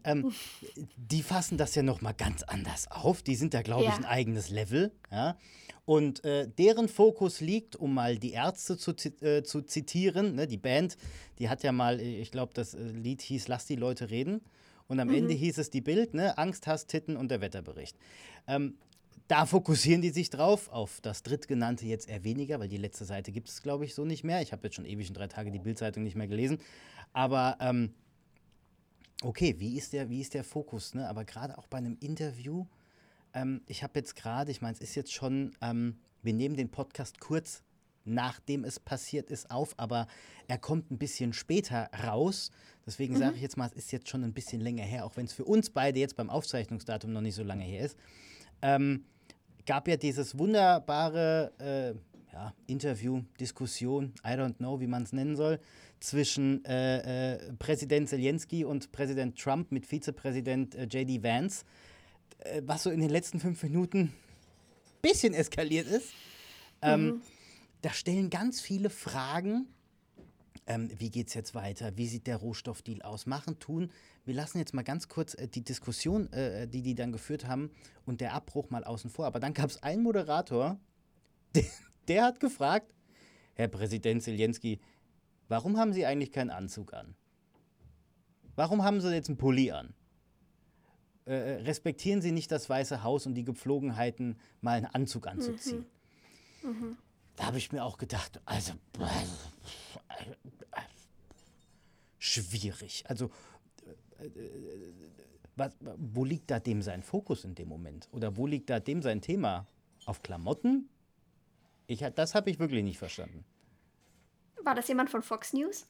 ähm, die fassen das ja nochmal ganz anders auf. Die sind da, glaube ich, Ja. ein eigenes Level. Ja? Und äh, deren Fokus liegt, um mal die Ärzte zu, zi- äh, zu zitieren, ne, die Band, die hat ja mal, äh, ich glaube, das äh, Lied hieß Lass die Leute reden. Und am Ende Mhm. hieß es die Bild, ne? Angst, Hass, Titten und der Wetterbericht. Ähm, Da fokussieren die sich drauf, auf das drittgenannte jetzt eher weniger, weil die letzte Seite gibt es, glaube ich, so nicht mehr. Ich habe jetzt schon ewig in drei Tage die Bildzeitung nicht mehr gelesen. Aber ähm, okay, wie ist der, wie ist der Fokus? Ne? Aber gerade auch bei einem Interview, ähm, ich habe jetzt gerade, ich meine, es ist jetzt schon, ähm, wir nehmen den Podcast kurz nachdem es passiert ist auf, aber er kommt ein bisschen später raus. Deswegen sage Mhm. ich jetzt mal, es ist jetzt schon ein bisschen länger her, auch wenn es für uns beide jetzt beim Aufzeichnungsdatum noch nicht so lange her ist. Ähm, Gab ja dieses wunderbare äh, ja, Interview, Diskussion, I don't know, wie man es nennen soll, zwischen äh, äh, Präsident Zelensky und Präsident Trump mit Vizepräsident äh, J D. Vance, äh, was so in den letzten fünf Minuten ein bisschen eskaliert ist. Ähm, Mhm. Da stellen ganz viele Fragen. Ähm, wie geht es jetzt weiter? Wie sieht der Rohstoffdeal aus? Machen, tun. Wir lassen jetzt mal ganz kurz äh, die Diskussion, äh, die die dann geführt haben, und der Abbruch mal außen vor. Aber dann gab es einen Moderator, der, der hat gefragt, Herr Präsident Zelensky, warum haben Sie eigentlich keinen Anzug an? Warum haben Sie jetzt einen Pulli an? Äh, respektieren Sie nicht das Weiße Haus und die Gepflogenheiten, mal einen Anzug anzuziehen? Mhm. Mhm. Da habe ich mir auch gedacht, also schwierig. Also was, wo liegt da dem sein Fokus in dem Moment? Oder wo liegt da dem sein Thema? Auf Klamotten? Ich, das habe ich wirklich nicht verstanden. War das jemand von Fox News?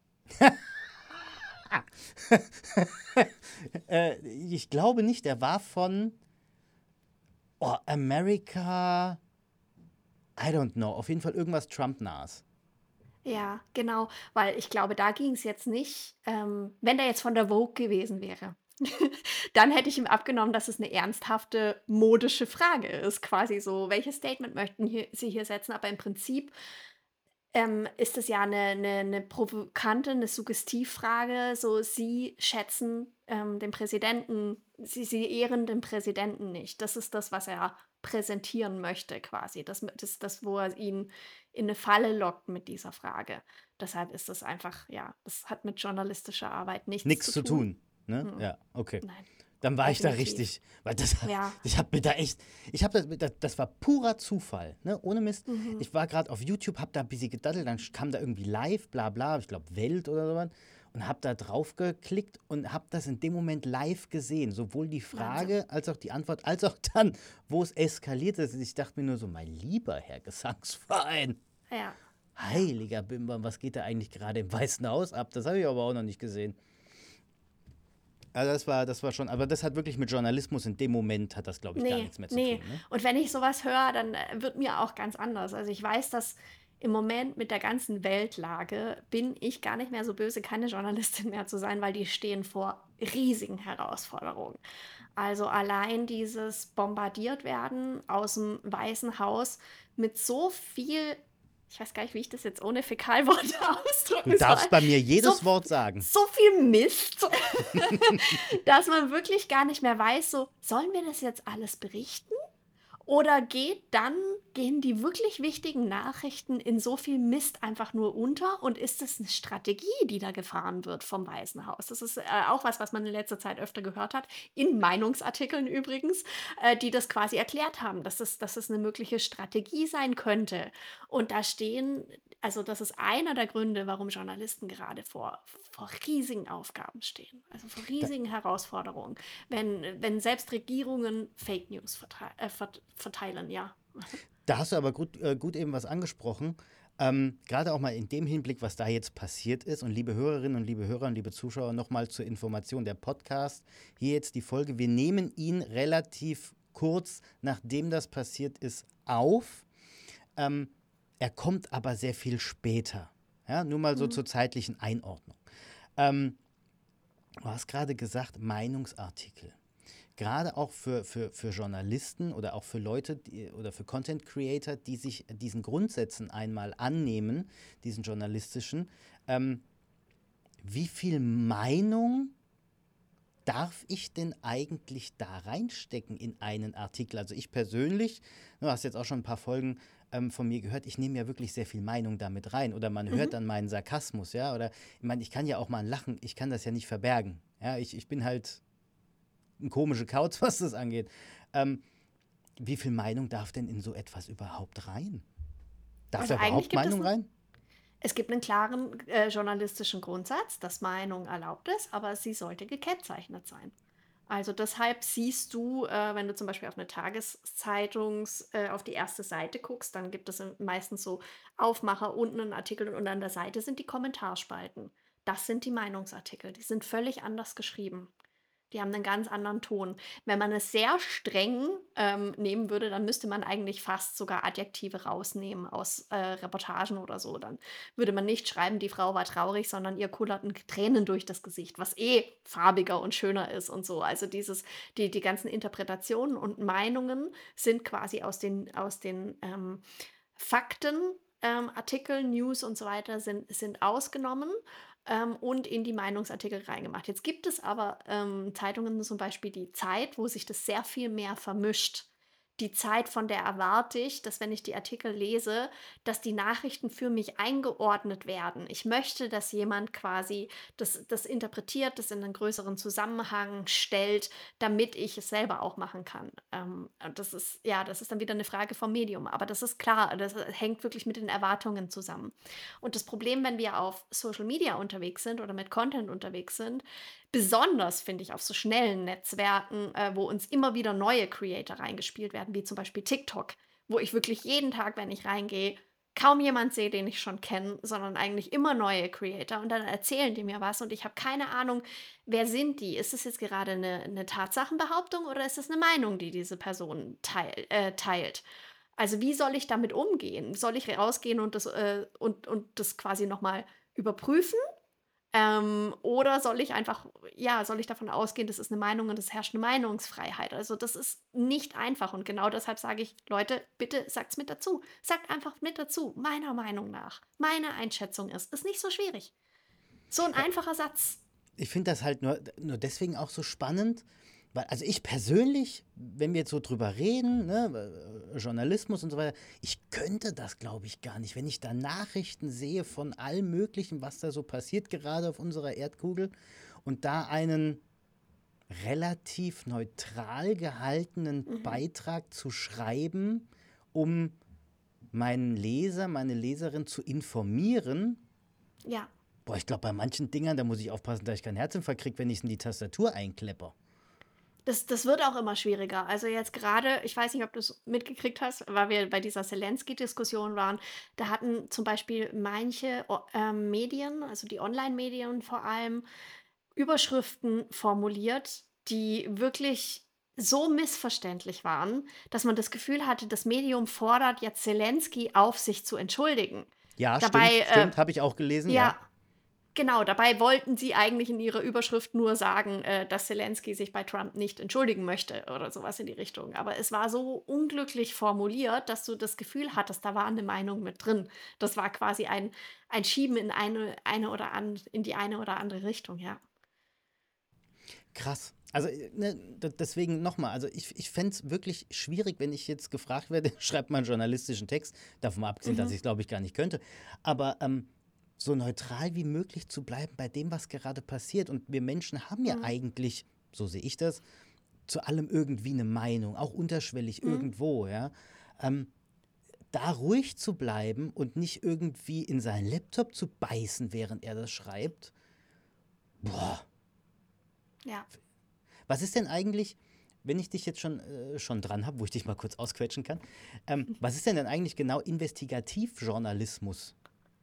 Äh, ich glaube nicht, er war von oh, America, I don't know, auf jeden Fall irgendwas Trump-nahes. Ja, genau, weil ich glaube, da ging es jetzt nicht, ähm, wenn der jetzt von der Vogue gewesen wäre, dann hätte ich ihm abgenommen, dass es eine ernsthafte modische Frage ist, quasi so: „Welches Statement möchten hier Sie hier setzen?“ Aber im Prinzip ähm, ist es ja eine 'ne 'ne provokante, 'ne Suggestivfrage, so Sie schätzen, ähm, den Präsidenten Sie Sie ehren den Präsidenten nicht. Das ist das, was er präsentieren möchte quasi. Das m das das, wo er ihn in 'ne Falle lockt mit dieser Frage. Deshalb ist das einfach ja, das hat mit journalistischer Arbeit nichts Nichts zu zu tun. tun. Ne? Mhm. Ja, okay. Nein, Dann war ich da definitiv. richtig. Weil das, Ja. ich habe mir da echt, ich habe das, das, das war purer Zufall, ne? Ohne Mist. Mhm. Ich war gerade auf YouTube, habe da ein bisschen gedaddelt, dann kam da irgendwie live, bla bla, ich glaube Welt oder sowas. Und habe da drauf geklickt und habe das in dem Moment live gesehen. Sowohl die Wahnsinn. Frage als auch die Antwort, als auch dann, wo es eskaliert ist. Ich dachte mir nur so, mein lieber Herr Gesangsverein, Ja. Ja. heiliger Bimbam, was geht da eigentlich gerade im Weißen Haus ab? Das habe ich aber auch noch nicht gesehen. Also das war, das war schon, aber das hat wirklich mit Journalismus in dem Moment, hat das, glaube ich, gar Ne, nichts mehr zu ne. tun. Ne? Und wenn ich so was höre, dann, äh, wird mir auch ganz anders. Also, ich weiß, dass im Moment mit der ganzen Weltlage bin ich gar nicht mehr so böse, keine Journalistin mehr zu sein, weil die stehen vor riesigen Herausforderungen. Also, allein dieses bombardiert werden aus'm Weißen Haus mit so viel ich weiß gar nicht, wie ich das jetzt ohne Fäkalworte Du ausdrücken soll. darfst bei mir So jedes Wort sagen. so viel Mist, dass man wirklich gar nicht mehr weiß, so: „Sollen wir das jetzt alles berichten?“ Oder geht dann gehen die wirklich wichtigen Nachrichten in so viel Mist einfach nur unter und ist das 'ne Strategie, die da gefahren wird vom Weißen Haus? Das ist, äh, auch was, was man in letzter Zeit öfter gehört hat, in Meinungsartikeln übrigens, äh, die das quasi erklärt haben, dass es dass es 'ne mögliche Strategie sein könnte. Und da stehen also, das ist einer der Gründe, warum Journalisten gerade vor vor riesigen Aufgaben stehen, also, vor Da, riesigen Herausforderungen. Wenn wenn selbst Regierungen Fake News vertei äh, vert verteilen, ja. da hast du aber gut, äh, gut eben was angesprochen. Ähm, Gerade auch mal in dem Hinblick, was da jetzt passiert ist. Und liebe Hörerinnen und liebe Hörer und liebe Zuschauer, nochmal zur Information. Der Podcast, hier jetzt die Folge. Wir nehmen ihn relativ kurz, nachdem das passiert ist, auf. Ähm, Er kommt aber sehr viel später. Ja, nur mal so Mhm. zur zeitlichen Einordnung. Ähm, Du hast gerade gesagt, Meinungsartikel. Gerade auch für, für, für Journalisten oder auch für Leute die, oder für Content Creator, die sich diesen Grundsätzen einmal annehmen, diesen journalistischen, ähm, wie viel Meinung darf ich denn eigentlich da reinstecken in einen Artikel? Also ich persönlich, du hast jetzt auch schon ein paar Folgen ähm, von mir gehört, ich nehme ja wirklich sehr viel Meinung damit rein oder man hört Mhm. dann meinen Sarkasmus, ja, oder ich meine, ich kann ja auch mal lachen, ich kann das ja nicht verbergen, ja, ich, ich bin halt ein komischer Kauz, was das angeht. Ähm, Wie viel Meinung darf denn in so etwas überhaupt rein? Darf Also da eigentlich überhaupt gibt es Meinung ein rein? Es gibt einen klaren, äh, journalistischen Grundsatz, dass Meinung erlaubt ist, aber sie sollte gekennzeichnet sein. Also, deshalb siehst du, äh, wenn du zum Beispiel auf eine Tageszeitungs äh, auf die erste Seite guckst, dann gibt es, äh, meistens so Aufmacher, unten 'n Artikel und an der Seite sind die Kommentarspalten. Das sind die Meinungsartikel, die sind völlig anders geschrieben. Die haben einen ganz anderen Ton. Wenn man es sehr streng, ähm, nehmen würde, dann müsste man eigentlich fast sogar Adjektive rausnehmen aus, äh, Reportagen oder so. Dann würde man nicht schreiben: „Die Frau war traurig“, sondern ihr kullerten Tränen durch das Gesicht, was eh farbiger und schöner ist und so. Also, dieses die die ganzen Interpretationen und Meinungen sind quasi aus den aus den, ähm, Fakten, ähm, Artikel, News und so weiter sind sind ausgenommen, ähm, und in die Meinungsartikel reingemacht. Jetzt gibt es aber, ähm, Zeitungen, zum Beispiel die Zeit, wo sich das sehr viel mehr vermischt. Die Zeit, von der erwarte ich, dass, wenn ich die Artikel lese, dass die Nachrichten für mich eingeordnet werden. Ich möchte, dass jemand quasi das das interpretiert, das in einen größeren Zusammenhang stellt, damit ich es selber auch machen kann. Ähm, und das ist ja, das ist dann wieder eine Frage vom Medium, aber das ist klar, das, äh, hängt wirklich mit den Erwartungen zusammen. Und das Problem, wenn wir auf Social Media unterwegs sind oder mit Content unterwegs sind, besonders finde ich auf so schnellen Netzwerken, äh, wo uns immer wieder neue Creator reingespielt werden, wie zum Beispiel TikTok, wo ich wirklich jeden Tag, wenn ich reingehe, kaum jemand sehe, den ich schon kenne, sondern eigentlich immer neue Creator und dann erzählen die mir was und ich habe keine Ahnung, wer sind die? Ist es jetzt gerade eine, eine Tatsachenbehauptung oder ist es eine Meinung, die diese Person teil, äh, teilt? Also, wie soll ich damit umgehen? Soll ich rausgehen und das, äh und und das quasi noch mal überprüfen? Ähm, oder soll ich einfach ja, soll ich davon ausgehen, das ist eine Meinung und es herrscht eine Meinungsfreiheit? Also, das ist nicht einfach und genau deshalb sage ich: „Leute, bitte sagt's mit dazu. Sagt einfach mit dazu, meiner Meinung nach. Meine Einschätzung ist“, ist nicht so schwierig. So ein Ja, einfacher Satz. ich finde das halt nur, nur deswegen auch so spannend, weil, also ich persönlich, wenn wir jetzt so drüber reden, ne, äh, Journalismus und so weiter, ich könnte das, glaube ich, gar nicht. Wenn ich da Nachrichten sehe von allem Möglichen, was da so passiert, gerade auf unserer Erdkugel, und da einen relativ neutral gehaltenen Mhm. Beitrag zu schreiben, um meinen Leser, meine Leserin zu informieren. Ja. Boah, ich glaube, bei manchen Dingern, da muss ich aufpassen, dass ich keinen Herzinfarkt kriege, wenn ich es in die Tastatur einklepper. Das das wird auch immer schwieriger. Also, jetzt gerade, ich weiß nicht, ob du es mitgekriegt hast, weil wir bei dieser Zelensky-Diskussion waren. Da hatten zum Beispiel manche o ähm, Medien, also die Online-Medien vor allem, Überschriften formuliert, die wirklich so missverständlich waren, dass man das Gefühl hatte, das Medium fordert jetzt Zelensky auf, sich zu entschuldigen. Ja, stimmt, Dabei, äh stimmt, habe ich auch gelesen, ja. ja, genau, dabei wollten sie eigentlich in ihrer Überschrift nur sagen, äh, dass Zelensky sich bei Trump nicht entschuldigen möchte oder sowas in die Richtung. Aber es war so unglücklich formuliert, dass du das Gefühl hattest, da war eine Meinung mit drin. Das war quasi ein ein Schieben in eine eine oder an in die eine oder andere Richtung, ja. Krass. Also, äh, ne, d- deswegen nochmal, also ich, ich fände es wirklich schwierig, wenn ich jetzt gefragt werde, schreibt mal einen journalistischen Text, davon mal abgesehen, dass Mhm, ich es, glaube ich, gar nicht könnte, aber ähm, so neutral wie möglich zu bleiben bei dem, was gerade passiert. Und wir Menschen haben ja mhm, eigentlich, so sehe ich das, zu allem irgendwie eine Meinung, auch unterschwellig mhm. irgendwo, ja. Ähm, Da ruhig zu bleiben und nicht irgendwie in seinen Laptop zu beißen, während er das schreibt, boah. Ja. Was ist denn eigentlich, wenn ich dich jetzt schon, äh, schon dran habe, wo ich dich mal kurz ausquetschen kann, ähm, was ist denn denn eigentlich genau Investigativjournalismus?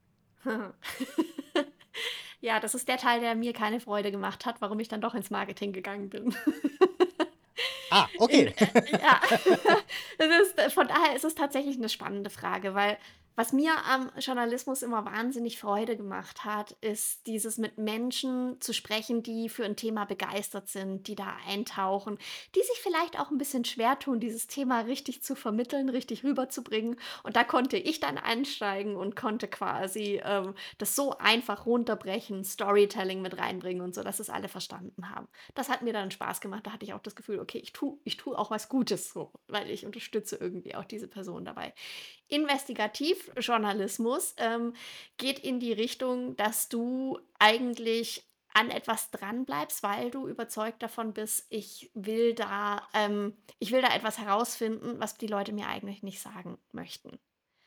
Ja, das ist der Teil, der mir keine Freude gemacht hat, warum ich dann doch ins Marketing gegangen bin. Ah, In okay. äh, ja, es ist äh, von daher ist es tatsächlich 'ne spannende Frage, weil Was mir am Journalismus immer wahnsinnig Freude gemacht hat, ist dieses mit Menschen zu sprechen, die für ein Thema begeistert sind, die da eintauchen, die sich vielleicht auch ein bisschen schwer tun, dieses Thema richtig zu vermitteln, richtig rüberzubringen. Und da konnte ich dann einsteigen und konnte quasi, ähm, das so einfach runterbrechen, Storytelling mit reinbringen und so, dass es alle verstanden haben. Das hat mir dann Spaß gemacht. Da hatte ich auch das Gefühl, okay, ich tue ich tue auch was Gutes so, weil ich unterstütze irgendwie auch diese Person dabei. Investigativjournalismus, ähm, geht in die Richtung, dass du eigentlich an etwas dranbleibst, weil du überzeugt davon bist: „Ich will da ähm, ich will da etwas herausfinden, was die Leute mir eigentlich nicht sagen möchten.“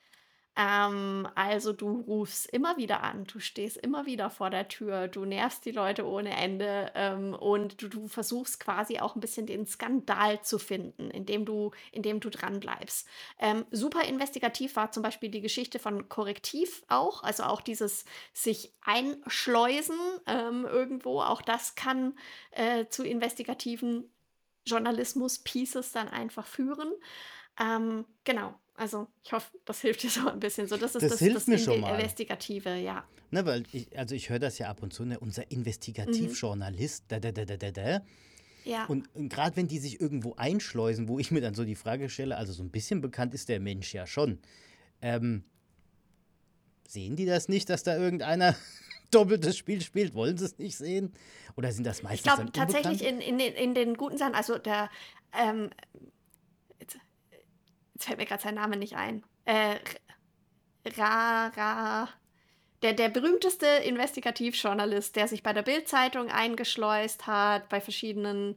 ähm, also, du rufst immer wieder an, du stehst immer wieder vor der Tür, du nervst die Leute ohne Ende, ähm, und du du versuchst quasi auch ein bisschen den Skandal zu finden, indem du indem du dranbleibst. Ähm, super investigativ war zum Beispiel die Geschichte von Korrektiv auch, also auch dieses sich einschleusen, ähm, irgendwo, auch das kann, äh, zu investigativen Journalismus-Pieces dann einfach führen. Ähm, genau, also ich hoffe, das hilft dir so ein bisschen. So, das ist Das das hilft das mir Inve schon mal. Investigative, ja. Ne, weil ich, also ich höre das ja ab und zu, ne, unser Mhm. Investigativjournalist, da, da, da, da, da, da. Ja. Und, und gerade wenn die sich irgendwo einschleusen, wo ich mir dann so die Frage stelle, also so ein bisschen bekannt ist der Mensch ja schon. Ähm, Sehen die das nicht, dass da irgendeiner doppeltes Spiel spielt? Wollen sie es nicht sehen? Oder sind das Ich meistens dann glaube tatsächlich Unbekannte? in in den in den guten Sachen, also der, ähm jetzt jetzt fällt mir grad sein Name nicht ein. Äh, Ra Ra der der berühmteste Investigativjournalist, der sich bei der Bild-Zeitung eingeschleust hat, bei verschiedenen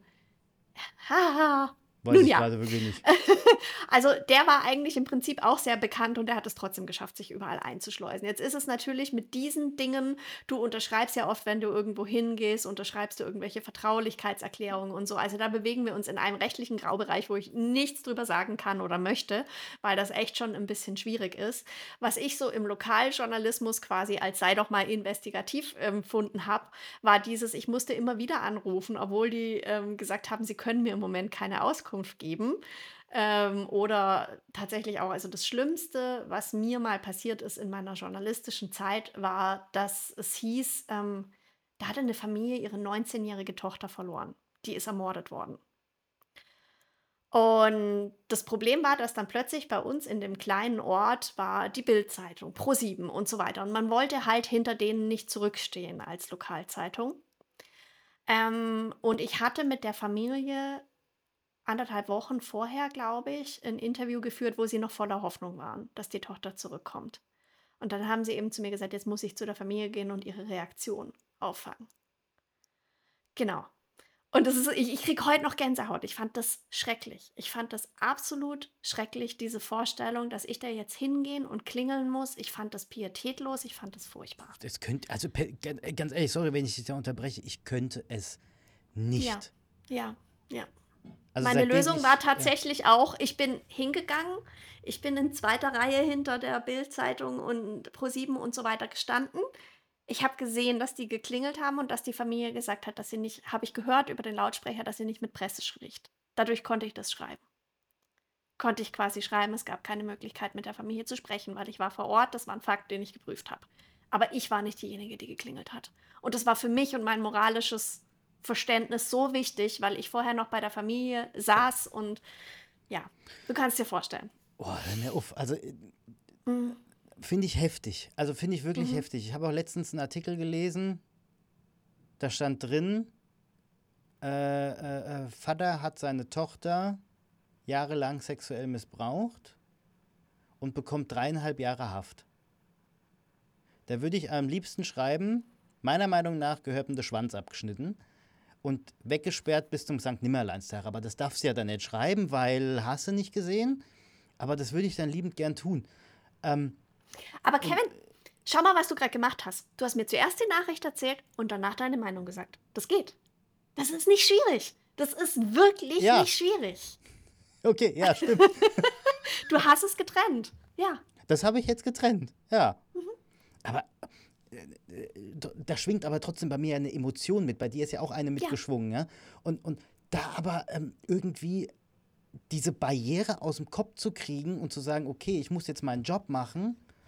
ha, Weiß nun ich ja. gerade wirklich nicht. Also, der war eigentlich im Prinzip auch sehr bekannt und der hat es trotzdem geschafft, sich überall einzuschleusen. Jetzt ist es natürlich mit diesen Dingen, du unterschreibst ja oft, wenn du irgendwo hingehst, unterschreibst du irgendwelche Vertraulichkeitserklärungen und so. Also, da bewegen wir uns in einem rechtlichen Graubereich, wo ich nichts drüber sagen kann oder möchte, weil das echt schon ein bisschen schwierig ist. Was ich so im Lokaljournalismus quasi als sei doch mal investigativ empfunden habe, war dieses, ich musste immer wieder anrufen, obwohl die, ähm, gesagt haben, sie können mir im Moment keine Auskunft geben. Ähm, oder tatsächlich auch, also das Schlimmste, was mir mal passiert ist in meiner journalistischen Zeit, war, dass es hieß, ähm, da hatte eine Familie ihre neunzehnjährige Tochter verloren. Die ist ermordet worden. Und das Problem war, dass dann plötzlich bei uns in dem kleinen Ort war die Bild-Zeitung, ProSieben und so weiter. Und man wollte halt hinter denen nicht zurückstehen als Lokalzeitung. Ähm, und ich hatte mit der Familie anderthalb Wochen vorher, glaube ich, ein Interview geführt, wo sie noch voller Hoffnung waren, dass die Tochter zurückkommt. Und dann haben sie eben zu mir gesagt: „Jetzt muss ich zu der Familie gehen und ihre Reaktion auffangen.“ Genau. Und das ist ich ich kriege heute noch Gänsehaut. Ich fand das schrecklich. Ich fand das absolut schrecklich, diese Vorstellung, dass ich da jetzt hingehen und klingeln muss. Ich fand das pietätlos, ich fand das furchtbar. Das könnte, also pe- gan- ganz ehrlich, sorry, wenn ich dich da unterbreche, ich könnte es Ja, nicht. ja, ja. Also Meine seitdem Lösung war ich, ja, tatsächlich auch, ich bin hingegangen, ich bin in zweiter Reihe hinter der Bild-Zeitung und ProSieben und so weiter gestanden. Ich habe gesehen, dass die geklingelt haben und dass die Familie gesagt hat, dass sie nicht habe ich gehört über den Lautsprecher, dass sie nicht mit Presse spricht. Dadurch konnte ich das schreiben. Konnte ich quasi schreiben, es gab keine Möglichkeit, mit der Familie zu sprechen, weil ich war vor Ort, das war ein Fakt, den ich geprüft habe. Aber ich war nicht diejenige, die geklingelt hat. Und das war für mich und mein moralisches Verständnis so wichtig, weil ich vorher noch bei der Familie saß und ja, du kannst dir vorstellen. oh, hör mir auf. Also äh, Mhm. finde ich heftig. Also finde ich wirklich Mhm. heftig. Ich habe auch letztens einen Artikel gelesen, da stand drin, äh, äh, äh, Vater hat seine Tochter jahrelang sexuell missbraucht und bekommt dreieinhalb Jahre Haft. Da würde ich am liebsten schreiben, meiner Meinung nach gehört ihm der Schwanz abgeschnitten und weggesperrt bis zum Sankt Nimmerleinstag. Aber das darfst du ja dann nicht schreiben, weil hast du nicht gesehen. Aber das würde ich dann liebend gern tun. Ähm, Aber und Kevin, schau mal, was du gerade gemacht hast. Du hast mir zuerst die Nachricht erzählt und danach deine Meinung gesagt. Das geht. Das ist nicht schwierig. Das ist wirklich ja, nicht schwierig. okay, ja, stimmt. Du hast es getrennt. Ja. Das habe ich jetzt getrennt. Ja. Mhm. Aber äh, da schwingt aber trotzdem bei mir eine Emotion mit. Bei dir ist ja auch eine Ja. mitgeschwungen. Ja? Und, und da aber ähm, irgendwie diese Barriere aus dem Kopf zu kriegen und zu sagen, okay, ich muss jetzt meinen Job machen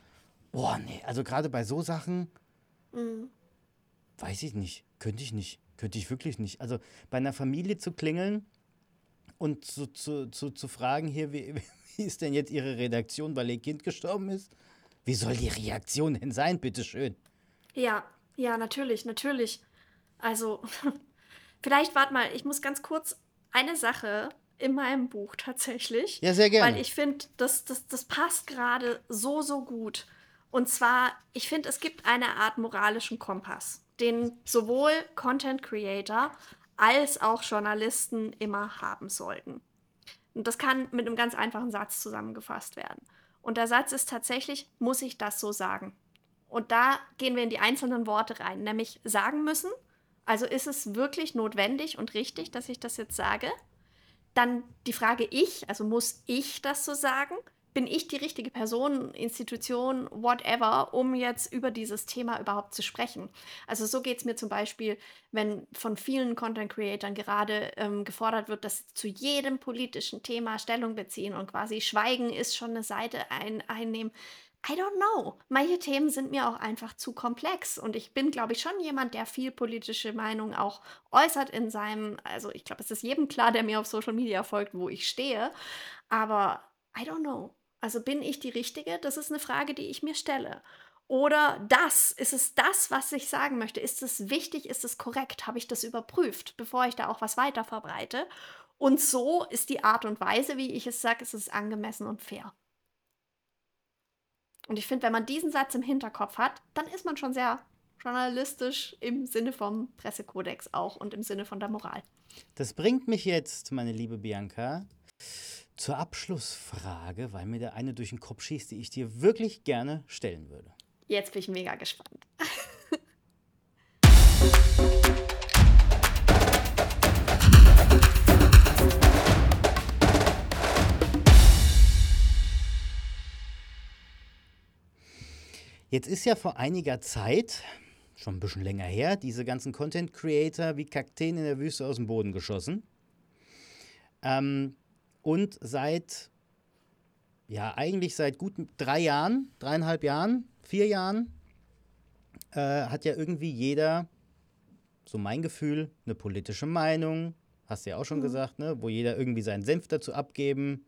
Boah, nee, also gerade bei so Sachen, Mhm. weiß ich nicht, könnte ich nicht, könnte ich wirklich nicht. Also bei einer Familie zu klingeln und zu, zu, zu, zu fragen, hier, wie, wie ist denn jetzt Ihre Reaktion, weil Ihr Kind gestorben ist? Wie soll die Reaktion denn sein, bitteschön? Ja, ja, natürlich, natürlich. Also, vielleicht warte mal, ich muss ganz kurz eine Sache in meinem Buch tatsächlich, Ja, sehr weil gerne. ich finde, das, das, das passt gerade so, so gut. Und zwar, ich finde, es gibt eine Art moralischen Kompass, den sowohl Content Creator als auch Journalisten immer haben sollten. Und das kann mit einem ganz einfachen Satz zusammengefasst werden. Und der Satz ist tatsächlich, muss ich das so sagen? Und da gehen wir in die einzelnen Worte rein, nämlich sagen müssen. Also ist es wirklich notwendig und richtig, dass ich das jetzt sage? Dann die Frage ich, also muss ich das so sagen? Bin ich die richtige Person, Institution, whatever, um jetzt über dieses Thema überhaupt zu sprechen? Also so geht es mir zum Beispiel, wenn von vielen Content-Creatern gerade ähm, gefordert wird, dass sie zu jedem politischen Thema Stellung beziehen und quasi Schweigen ist schon eine Seite ein, einnehmen. I don't know. Manche Themen sind mir auch einfach zu komplex und ich bin, glaube ich, schon jemand, der viel politische Meinung auch äußert in seinem, also ich glaube, es ist jedem klar, der mir auf Social Media folgt, wo ich stehe, aber I don't know. Also bin ich die Richtige? Das ist eine Frage, die ich mir stelle. Oder das, ist es das, was ich sagen möchte? Ist es wichtig? Ist es korrekt? Habe ich das überprüft, bevor ich da auch was weiter verbreite? Und so ist die Art und Weise, wie ich es sage, ist es angemessen und fair. Und ich finde, wenn man diesen Satz im Hinterkopf hat, dann ist man schon sehr journalistisch im Sinne vom Pressekodex auch und im Sinne von der Moral. Das bringt mich jetzt, meine liebe Bianca, zur Abschlussfrage, weil mir da eine durch den Kopf schießt, die ich dir wirklich gerne stellen würde. Jetzt bin ich mega gespannt. Jetzt ist ja vor einiger Zeit, schon ein bisschen länger her, diese ganzen Content Creator wie Kakteen in der Wüste aus dem Boden geschossen. Ähm, und seit, ja, eigentlich seit gut drei Jahren, dreieinhalb Jahren, vier Jahren, äh, hat ja irgendwie jeder, so mein Gefühl, eine politische Meinung. Hast du ja auch schon Mhm. gesagt, ne? Wo jeder irgendwie seinen Senf dazu abgeben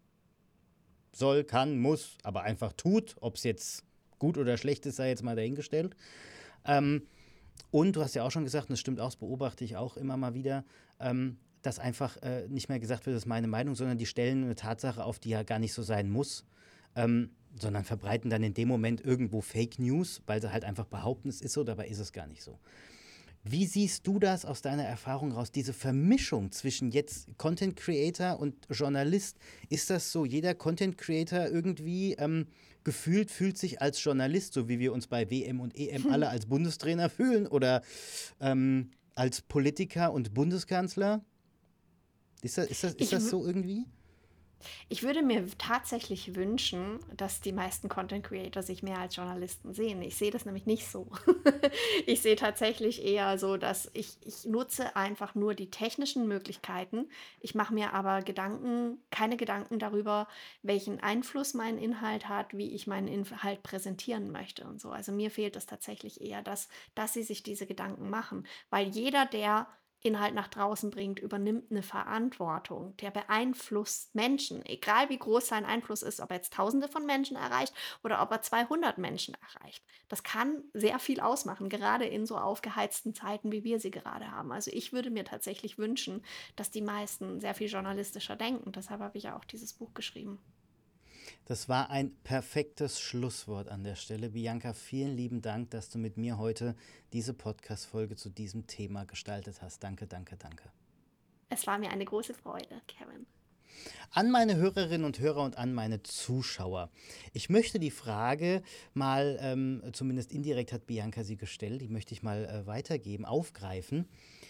soll, kann, muss, aber einfach tut. Ob es jetzt gut oder schlecht ist, sei jetzt mal dahingestellt. Ähm, und du hast ja auch schon gesagt, und das stimmt auch, das beobachte ich auch immer mal wieder, ähm, dass einfach äh, nicht mehr gesagt wird, das ist meine Meinung, sondern die stellen eine Tatsache auf, die ja gar nicht so sein muss, ähm, sondern verbreiten dann in dem Moment irgendwo Fake News, weil sie halt einfach behaupten, es ist so, dabei ist es gar nicht so. Wie siehst du das aus deiner Erfahrung raus, diese Vermischung zwischen jetzt Content Creator und Journalist? Ist das so, jeder Content Creator irgendwie ähm, gefühlt fühlt sich als Journalist, so wie wir uns bei W M und E M alle als Bundestrainer fühlen oder ähm, als Politiker und Bundeskanzler? Ist das, ist das, ist Ich, das so irgendwie? Ich würde mir tatsächlich wünschen, dass die meisten Content Creator sich mehr als Journalisten sehen. Ich sehe das nämlich nicht so. Ich sehe tatsächlich eher so, dass ich, ich nutze einfach nur die technischen Möglichkeiten. Ich mache mir aber Gedanken, keine Gedanken darüber, welchen Einfluss mein Inhalt hat, wie ich meinen Inhalt präsentieren möchte und so. Also mir fehlt es tatsächlich eher, dass, dass sie sich diese Gedanken machen. Weil jeder, der Inhalt nach draußen bringt, übernimmt eine Verantwortung. Der beeinflusst Menschen, egal wie groß sein Einfluss ist, ob er jetzt Tausende von Menschen erreicht oder ob er zweihundert Menschen erreicht. Das kann sehr viel ausmachen, gerade in so aufgeheizten Zeiten, wie wir sie gerade haben. Also ich würde mir tatsächlich wünschen, dass die meisten sehr viel journalistischer denken. Deshalb habe ich ja auch dieses Buch geschrieben. Das war ein perfektes Schlusswort an der Stelle. Bianca, vielen lieben Dank, dass du mit mir heute diese Podcast-Folge zu diesem Thema gestaltet hast. Danke, danke, danke. Es war mir eine große Freude, Kevin. An meine Hörerinnen und Hörer und an meine Zuschauer. Ich möchte die Frage mal, ähm, zumindest indirekt hat Bianca sie gestellt, die möchte ich mal äh, weitergeben, aufgreifen.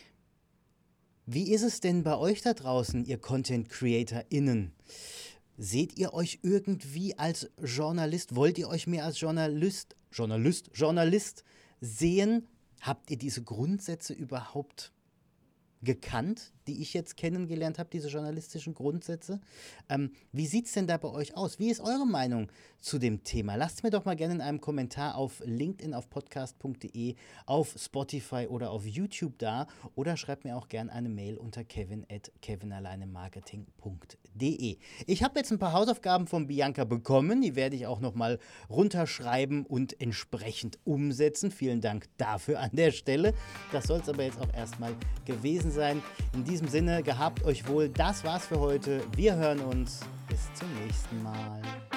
Wie ist es denn bei euch da draußen, ihr Content-CreatorInnen? Seht ihr euch irgendwie als Journalist? Wollt ihr euch mehr als Journalist, Journalist, Journalist sehen? Habt ihr diese Grundsätze überhaupt gekannt, die ich jetzt kennengelernt habe, diese journalistischen Grundsätze. Ähm, wie sieht es denn da bei euch aus? Wie ist eure Meinung zu dem Thema? Lasst mir doch mal gerne in einem Kommentar auf LinkedIn, auf podcast punkt de, auf Spotify oder auf YouTube da oder schreibt mir auch gerne eine Mail unter kevin at kevinalleinemarketing punkt de. Ich habe jetzt ein paar Hausaufgaben von Bianca bekommen, die werde ich auch nochmal runterschreiben und entsprechend umsetzen. Vielen Dank dafür an der Stelle. Das soll es aber jetzt auch erstmal gewesen sein. In diesem Sinne, gehabt euch wohl. Das war's für heute. Wir hören uns. Bis zum nächsten Mal.